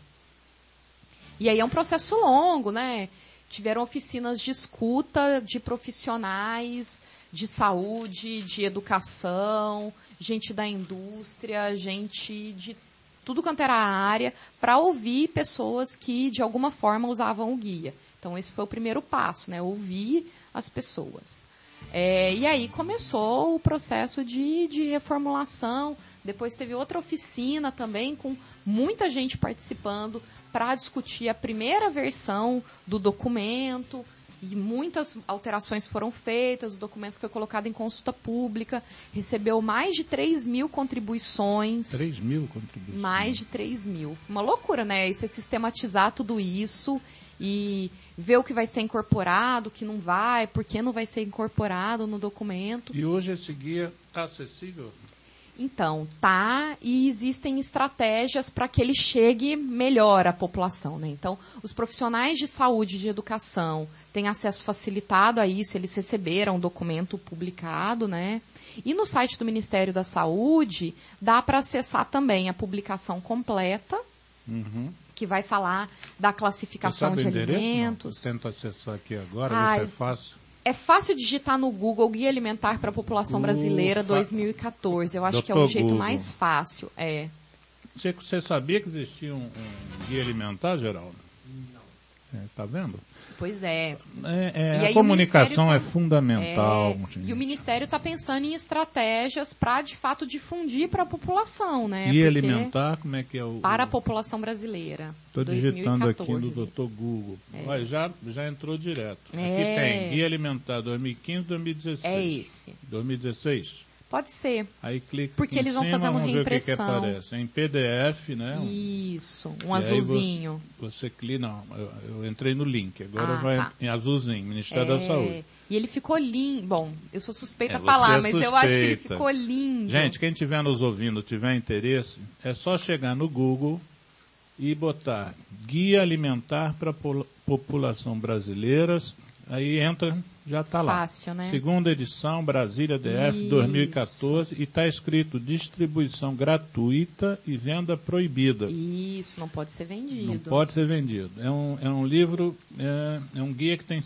E aí é um processo longo, né? Tiveram oficinas de escuta de profissionais de saúde, de educação, gente da indústria, gente de tudo quanto era a área, para ouvir pessoas que, de alguma forma, usavam o guia. Então, esse foi o primeiro passo, né? Ouvir as pessoas. E aí começou o processo de reformulação. Depois teve outra oficina também, com muita gente participando, para discutir a primeira versão do documento. E muitas alterações foram feitas, o documento foi colocado em consulta pública, recebeu mais de 3.000 contribuições. 3.000 contribuições? Mais de 3.000. Uma loucura, né? E você sistematizar tudo isso e ver o que vai ser incorporado, o que não vai, por que não vai ser incorporado no documento. E hoje esse guia está acessível? Então, tá, e existem estratégias para que ele chegue melhor à população, né? Então, os profissionais de saúde e de educação têm acesso facilitado a isso, eles receberam um documento publicado, né? E no site do Ministério da Saúde, dá para acessar também a publicação completa, que vai falar da classificação de alimentos. Eu tento acessar aqui agora, ver se é fácil. É fácil digitar no Google Guia Alimentar para a População Brasileira 2014. Eu acho que é o jeito mais fácil. Você sabia que existia um guia alimentar, Geraldo? Não. Tá vendo? Pois é. A comunicação é fundamental. E o Ministério está pensando em estratégias para, de fato, difundir para a população, né? Guia alimentar, como é que é o... Para a população brasileira. Estou digitando aqui no Dr. Google. Olha, já entrou direto. Aqui tem Guia Alimentar 2015, 2016. É esse. 2016? Pode ser. Aí clica porque eles vão fazendo reimpressão. Vamos ver o que aparece. É em PDF, né? Isso, um azulzinho. Você clica, não, eu entrei no link, agora vai em azulzinho, Ministério da Saúde. E ele ficou lindo. Bom, eu sou suspeita a falar, mas eu acho que ele ficou lindo. Gente, quem estiver nos ouvindo, tiver interesse, é só chegar no Google e botar Guia Alimentar para a População Brasileira, aí entra... Já está lá. Fácil, né? Segunda edição, Brasília DF 2014, e está escrito distribuição gratuita e venda proibida. Isso, não pode ser vendido. Não pode ser vendido. É um livro, é um guia que tem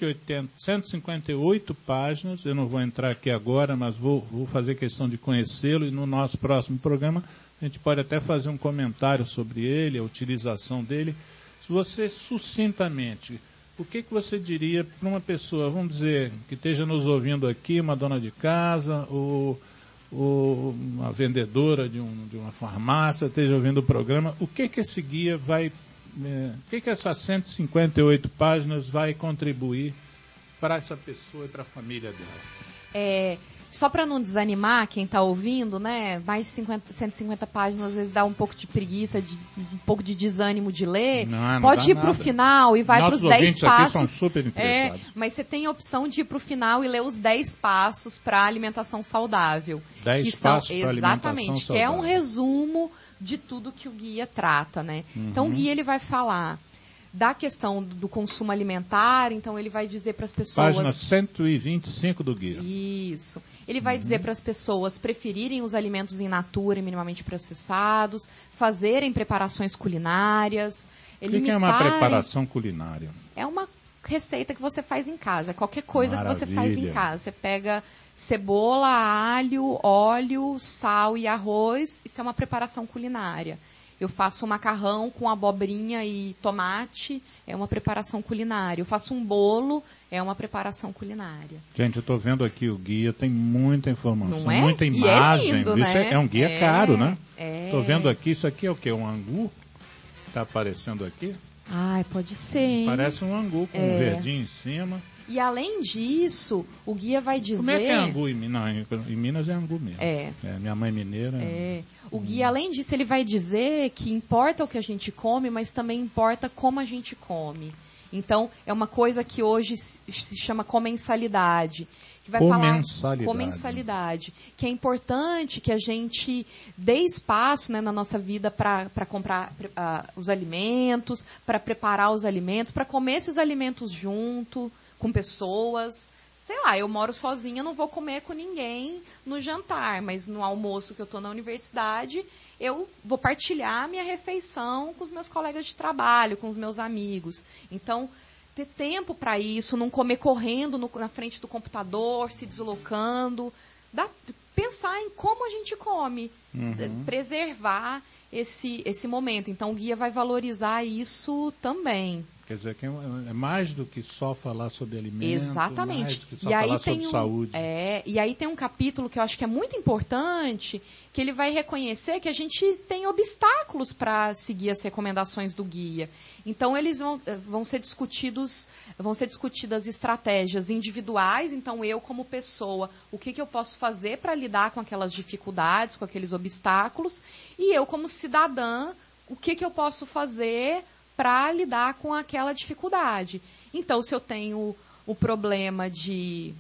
158 páginas. Eu não vou entrar aqui agora, mas vou fazer questão de conhecê-lo, e no nosso próximo programa a gente pode até fazer um comentário sobre ele, a utilização dele. Se você sucintamente... O que você diria para uma pessoa, vamos dizer, que esteja nos ouvindo aqui, uma dona de casa, ou uma vendedora de uma farmácia, esteja ouvindo o programa, o que esse guia vai... o que essas 158 páginas vai contribuir para essa pessoa e para a família dela? Só para não desanimar quem está ouvindo, né? Mais de 150 páginas, às vezes dá um pouco de preguiça, um pouco de desânimo de ler. Não pode ir para o final e vai para os 10 passos. Aqui são super interessados. Mas você tem a opção de ir para o final e ler os 10 passos para a alimentação saudável. 10 passos para a alimentação exatamente, saudável. Que é um resumo de tudo que o guia trata, né? Então o guia ele vai falar da questão do consumo alimentar, então ele vai dizer para as pessoas... Página 125 do guia. Isso. Ele vai dizer para as pessoas preferirem os alimentos in natura e minimamente processados, fazerem preparações culinárias, O que é uma preparação culinária? É uma receita que você faz em casa, qualquer coisa que você faz em casa. Você pega cebola, alho, óleo, sal e arroz, isso é uma preparação culinária. Eu faço um macarrão com abobrinha e tomate, é uma preparação culinária. Eu faço um bolo, é uma preparação culinária. Gente, eu estou vendo aqui o guia, tem muita informação, Não é? muita imagem. E é lindo, isso né? é um guia caro, né? Estou vendo aqui, isso aqui é o quê? Um angu? Está aparecendo aqui? Ai, pode ser, hein? Parece um angu com um verdinho em cima. E além disso, o guia vai dizer... Como é que é angu em Minas? Não, em Minas é angu mesmo. Minha mãe mineira. O guia, além disso, ele vai dizer que importa o que a gente come, mas também importa como a gente come. Então, é uma coisa que hoje se chama comensalidade. Que vai falar comensalidade. Que é importante que a gente dê espaço, né, na nossa vida para comprar os alimentos, para preparar os alimentos, para comer esses alimentos junto com pessoas. Sei lá, eu moro sozinha, não vou comer com ninguém no jantar, mas no almoço que eu estou na universidade, eu vou partilhar minha refeição com os meus colegas de trabalho, com os meus amigos. Então, ter tempo para isso, não comer correndo na frente do computador, se deslocando, pensar em como a gente come, preservar esse momento. Então, o guia vai valorizar isso também. Quer dizer, que é mais do que só falar sobre alimentos. Exatamente. Mais do que só falar sobre saúde. E aí tem um capítulo que eu acho que é muito importante, que ele vai reconhecer que a gente tem obstáculos para seguir as recomendações do guia. Então, eles vão ser discutidas estratégias individuais. Então, eu como pessoa, o que eu posso fazer para lidar com aquelas dificuldades, com aqueles obstáculos, e eu como cidadã, o que eu posso fazer para lidar com aquela dificuldade. Então, se eu tenho o problema de,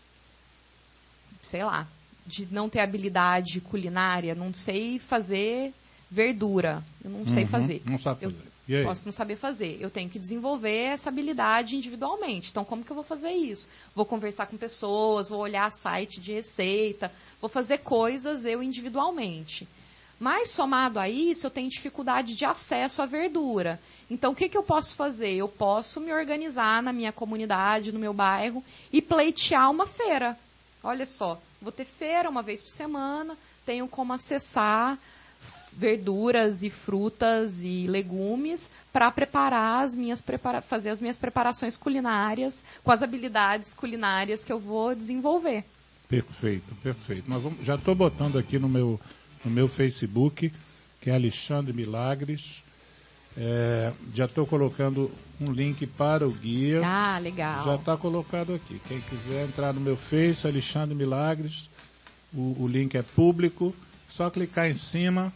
sei lá, de não ter habilidade culinária, não sei fazer verdura, eu não sei fazer. Não sabe fazer. Eu posso não saber fazer. Eu tenho que desenvolver essa habilidade individualmente. Então, como que eu vou fazer isso? Vou conversar com pessoas, vou olhar site de receita, vou fazer coisas eu individualmente. Mas, somado a isso, eu tenho dificuldade de acesso à verdura. Então, o que eu posso fazer? Eu posso me organizar na minha comunidade, no meu bairro, e pleitear uma feira. Olha só, vou ter feira uma vez por semana, tenho como acessar verduras e frutas e legumes para preparar fazer as minhas preparações culinárias com as habilidades culinárias que eu vou desenvolver. Perfeito, perfeito. Já estou botando aqui no meu Facebook, que é Alexandre Milagres. Já estou colocando um link para o guia. Ah, legal. Já está colocado aqui. Quem quiser entrar no meu Face, Alexandre Milagres, o link é público. Só clicar em cima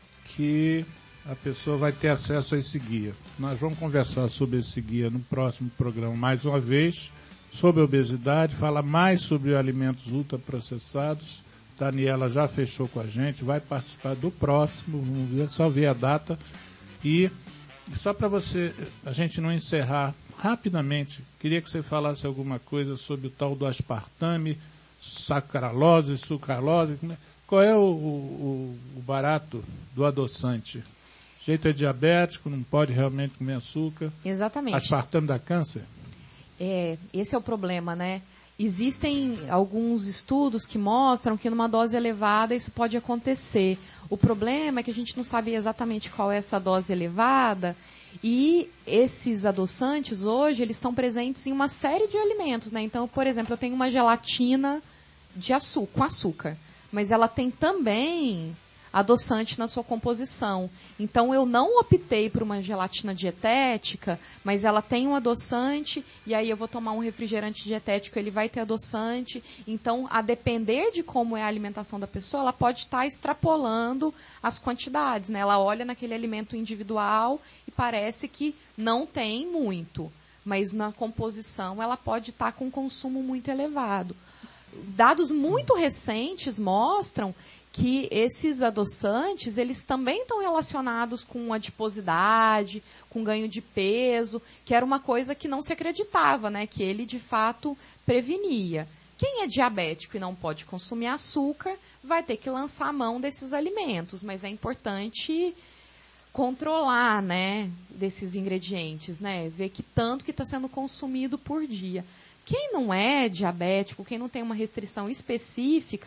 que a pessoa vai ter acesso a esse guia. Nós vamos conversar sobre esse guia no próximo programa mais uma vez, sobre obesidade, falar mais sobre alimentos ultraprocessados. Daniela já fechou com a gente, vai participar do próximo, vamos ver, só ver a data. E só para a gente não encerrar rapidamente, queria que você falasse alguma coisa sobre o tal do aspartame, sacarose, sucralose. Qual é o barato do adoçante? O jeito é diabético, não pode realmente comer açúcar. Exatamente. Aspartame dá câncer? Esse é o problema, né? Existem alguns estudos que mostram que numa dose elevada isso pode acontecer. O problema é que a gente não sabe exatamente qual é essa dose elevada e esses adoçantes hoje eles estão presentes em uma série de alimentos, né? Então, por exemplo, eu tenho uma gelatina com açúcar, mas ela tem também adoçante na sua composição. Então, eu não optei por uma gelatina dietética, mas ela tem um adoçante, e aí eu vou tomar um refrigerante dietético, ele vai ter adoçante. Então, a depender de como é a alimentação da pessoa, ela pode estar extrapolando as quantidades, né? Ela olha naquele alimento individual e parece que não tem muito, mas na composição ela pode estar com um consumo muito elevado. Dados muito recentes mostram que esses adoçantes, eles também estão relacionados com adiposidade, com ganho de peso, que era uma coisa que não se acreditava, né? Que ele, de fato, prevenia. Quem é diabético e não pode consumir açúcar, vai ter que lançar a mão desses alimentos, mas é importante controlar, né, desses ingredientes, né? Ver que tanto que está sendo consumido por dia. Quem não é diabético, quem não tem uma restrição específica,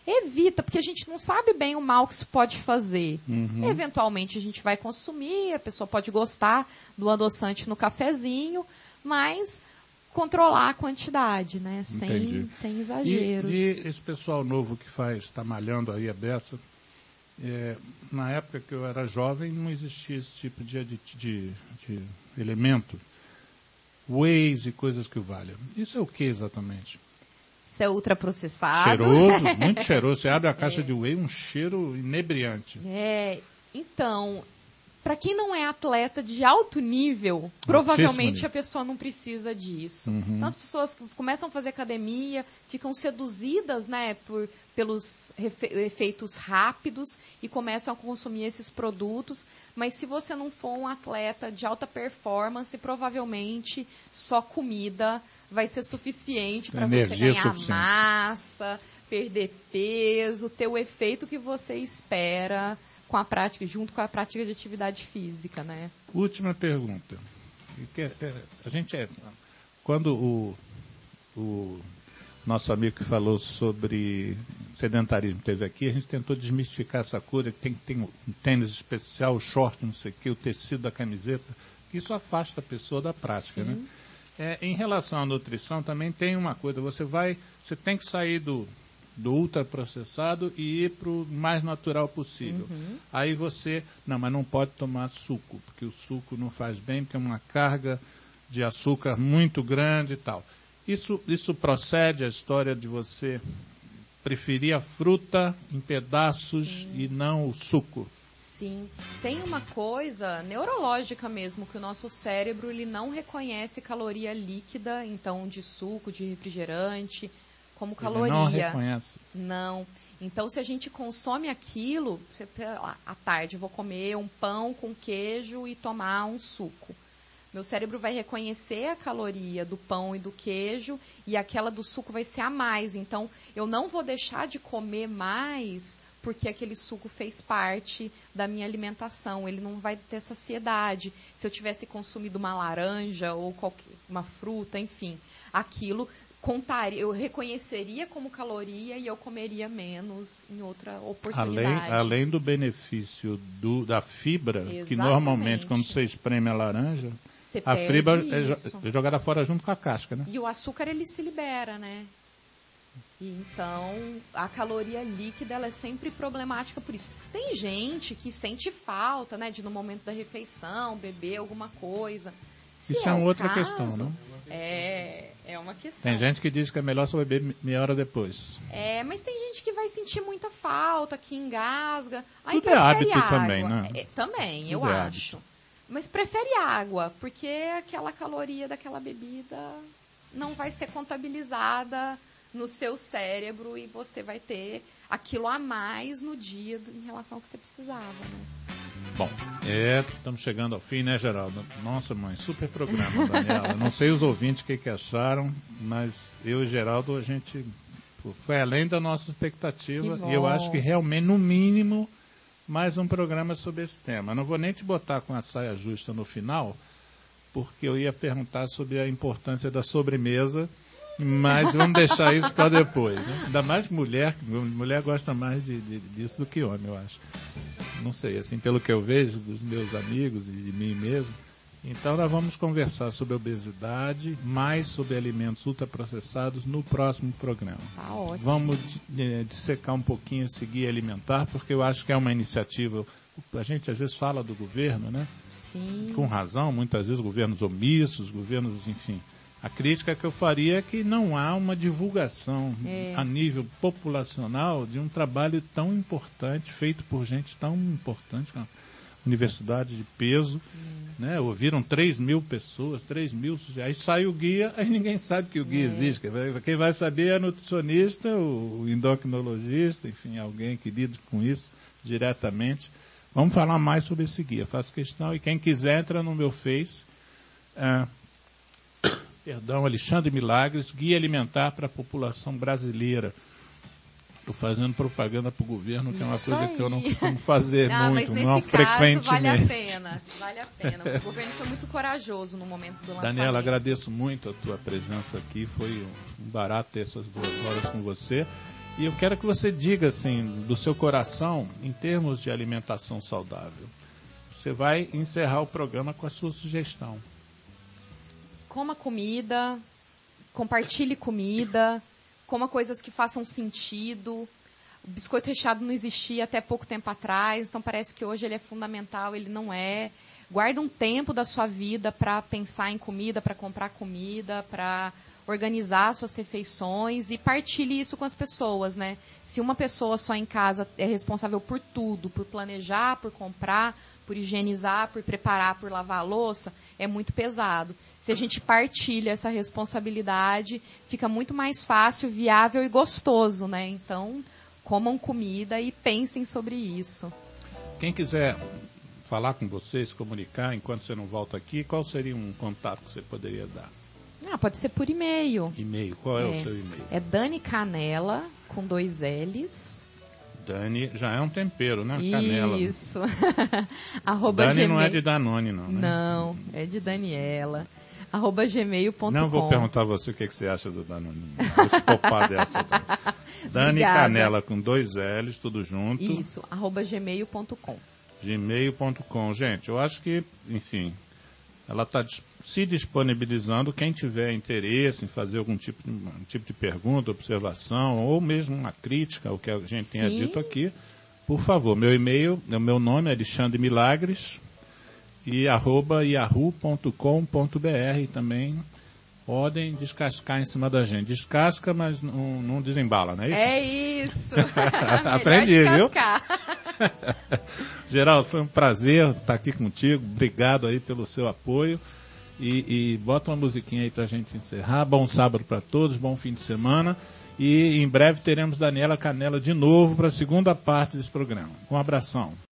evita, porque a gente não sabe bem o mal que isso pode fazer. Eventualmente a gente vai consumir, a pessoa pode gostar do adoçante no cafezinho, mas controlar a quantidade, né? Sem exageros. E esse pessoal novo que está malhando aí a beça, na época que eu era jovem não existia esse tipo de elemento. Whey's e coisas que o valham. Isso é o que exatamente? Isso é ultraprocessado. Cheiroso, muito cheiroso. Você abre a caixa de whey, um cheiro inebriante. Então, para quem não é atleta de alto nível, provavelmente a pessoa não precisa disso. Então, as pessoas começam a fazer academia, ficam seduzidas, né, pelos efeitos rápidos e começam a consumir esses produtos. Mas se você não for um atleta de alta performance, provavelmente só comida vai ser suficiente para você ganhar massa, perder peso, ter o efeito que você espera com a prática, junto com a prática de atividade física, né? Última pergunta. Quando o nosso amigo que falou sobre sedentarismo esteve aqui, a gente tentou desmistificar essa coisa, que tem que ter um tênis especial, o short, não sei o quê, o tecido da camiseta, que isso afasta a pessoa da prática, né? Em relação à nutrição, também tem uma coisa, você tem que sair do ultraprocessado e ir para o mais natural possível. Aí mas não pode tomar suco, porque o suco não faz bem, porque é uma carga de açúcar muito grande e tal. Isso procede a história de você preferir a fruta em pedaços e não o suco? Sim. Tem uma coisa neurológica mesmo, que o nosso cérebro ele não reconhece caloria líquida, então de suco, de refrigerante, como caloria. Ele não reconhece? Não. Então, se a gente consome aquilo, à tarde eu vou comer um pão com queijo e tomar um suco. Meu cérebro vai reconhecer a caloria do pão e do queijo e aquela do suco vai ser a mais. Então, eu não vou deixar de comer mais porque aquele suco fez parte da minha alimentação. Ele não vai ter saciedade. Se eu tivesse consumido uma laranja ou uma fruta, enfim, aquilo eu reconheceria como caloria e eu comeria menos em outra oportunidade. Além do benefício da fibra, que normalmente quando você espreme a laranja, a fibra é jogada fora junto com a casca, né? E o açúcar ele se libera, né? Então, a caloria líquida ela é sempre problemática por isso. Tem gente que sente falta, né, de no momento da refeição beber alguma coisa. Isso é uma outra questão, né? É uma questão. Tem gente que diz que é melhor só beber meia hora depois. Mas tem gente que vai sentir muita falta, que engasga. Aí tudo é hábito água. Também, né? Também, tudo eu acho. Hábito. Mas prefere água, porque aquela caloria daquela bebida não vai ser contabilizada no seu cérebro e você vai ter aquilo a mais no dia em relação ao que você precisava, né? Bom, estamos chegando ao fim, né, Geraldo? Nossa, mãe, super programa, Daniela. Não sei os ouvintes o que acharam, mas eu e Geraldo, a gente foi além da nossa expectativa. E eu acho que realmente, no mínimo, mais um programa sobre esse tema. Não vou nem te botar com a saia justa no final, porque eu ia perguntar sobre a importância da sobremesa, mas vamos deixar isso para depois. Né? Ainda mais mulher gosta mais disso do que homem, eu acho. Não sei, assim, pelo que eu vejo dos meus amigos e de mim mesmo. Então, nós vamos conversar sobre obesidade, mais sobre alimentos ultraprocessados no próximo programa. Tá ótimo. Vamos dissecar um pouquinho esse guia alimentar, porque eu acho que é uma iniciativa. A gente às vezes fala do governo, né? Sim. Com razão, muitas vezes governos omissos, governos, enfim. A crítica que eu faria é que não há uma divulgação a nível populacional de um trabalho tão importante, feito por gente tão importante, uma universidade de peso. Né? Ouviram 3.000 pessoas, 3.000, aí sai o guia, aí ninguém sabe que o guia existe. Quem vai saber é a nutricionista, o endocrinologista, enfim, alguém que lida com isso diretamente. Vamos falar mais sobre esse guia, faço questão. E quem quiser, entra no meu Face. Alexandre Milagres, Guia Alimentar para a População Brasileira. Estou fazendo propaganda para o governo, que é uma coisa que eu não costumo fazer muito, não frequentemente. Vale a pena. O governo foi muito corajoso no momento do lançamento. Daniela, agradeço muito a tua presença aqui, foi um barato ter essas 2 horas com você. E eu quero que você diga, assim, do seu coração, em termos de alimentação saudável. Você vai encerrar o programa com a sua sugestão. Coma comida, compartilhe comida, coma coisas que façam sentido. O biscoito recheado não existia até pouco tempo atrás, então parece que hoje ele é fundamental, ele não é. Guarda um tempo da sua vida para pensar em comida, para comprar comida, para organizar suas refeições e partilhe isso com as pessoas, né? Se uma pessoa só em casa é responsável por tudo, por planejar, por comprar, por higienizar, por preparar, por lavar a louça, é muito pesado. Se a gente partilha essa responsabilidade, fica muito mais fácil, viável e gostoso, né? Então, comam comida e pensem sobre isso. Quem quiser falar com você, se comunicar enquanto você não volta aqui, qual seria um contato que você poderia dar? Pode ser por e-mail. E-mail, qual é o seu e-mail? É Dani Canela, com 2 L's. Dani já é um tempero, né? Canela. Isso. Dani não é de Danone, não, né? Não, é de Daniela. @gmail.com. Não vou perguntar a você o que você acha do Danone. Vou te poupar dessa. Tá? Dani Canela com 2 L's, tudo junto. Isso, @gmail.com. gmail.com. Gente, eu acho que, enfim, ela está se disponibilizando. Quem tiver interesse em fazer algum tipo de pergunta, observação, ou mesmo uma crítica ao que a gente tenha dito aqui, por favor, meu e-mail, o meu nome é Alexandre Milagres, e @yahoo.com.br também podem descascar em cima da gente. Descasca, mas não desembala, não é isso? É isso. Aprendi, viu? Geraldo, foi um prazer estar aqui contigo. Obrigado aí pelo seu apoio. E bota uma musiquinha aí pra gente encerrar. Bom sábado para todos, bom fim de semana. E em breve teremos Daniela Canela de novo para a segunda parte desse programa. Um abração.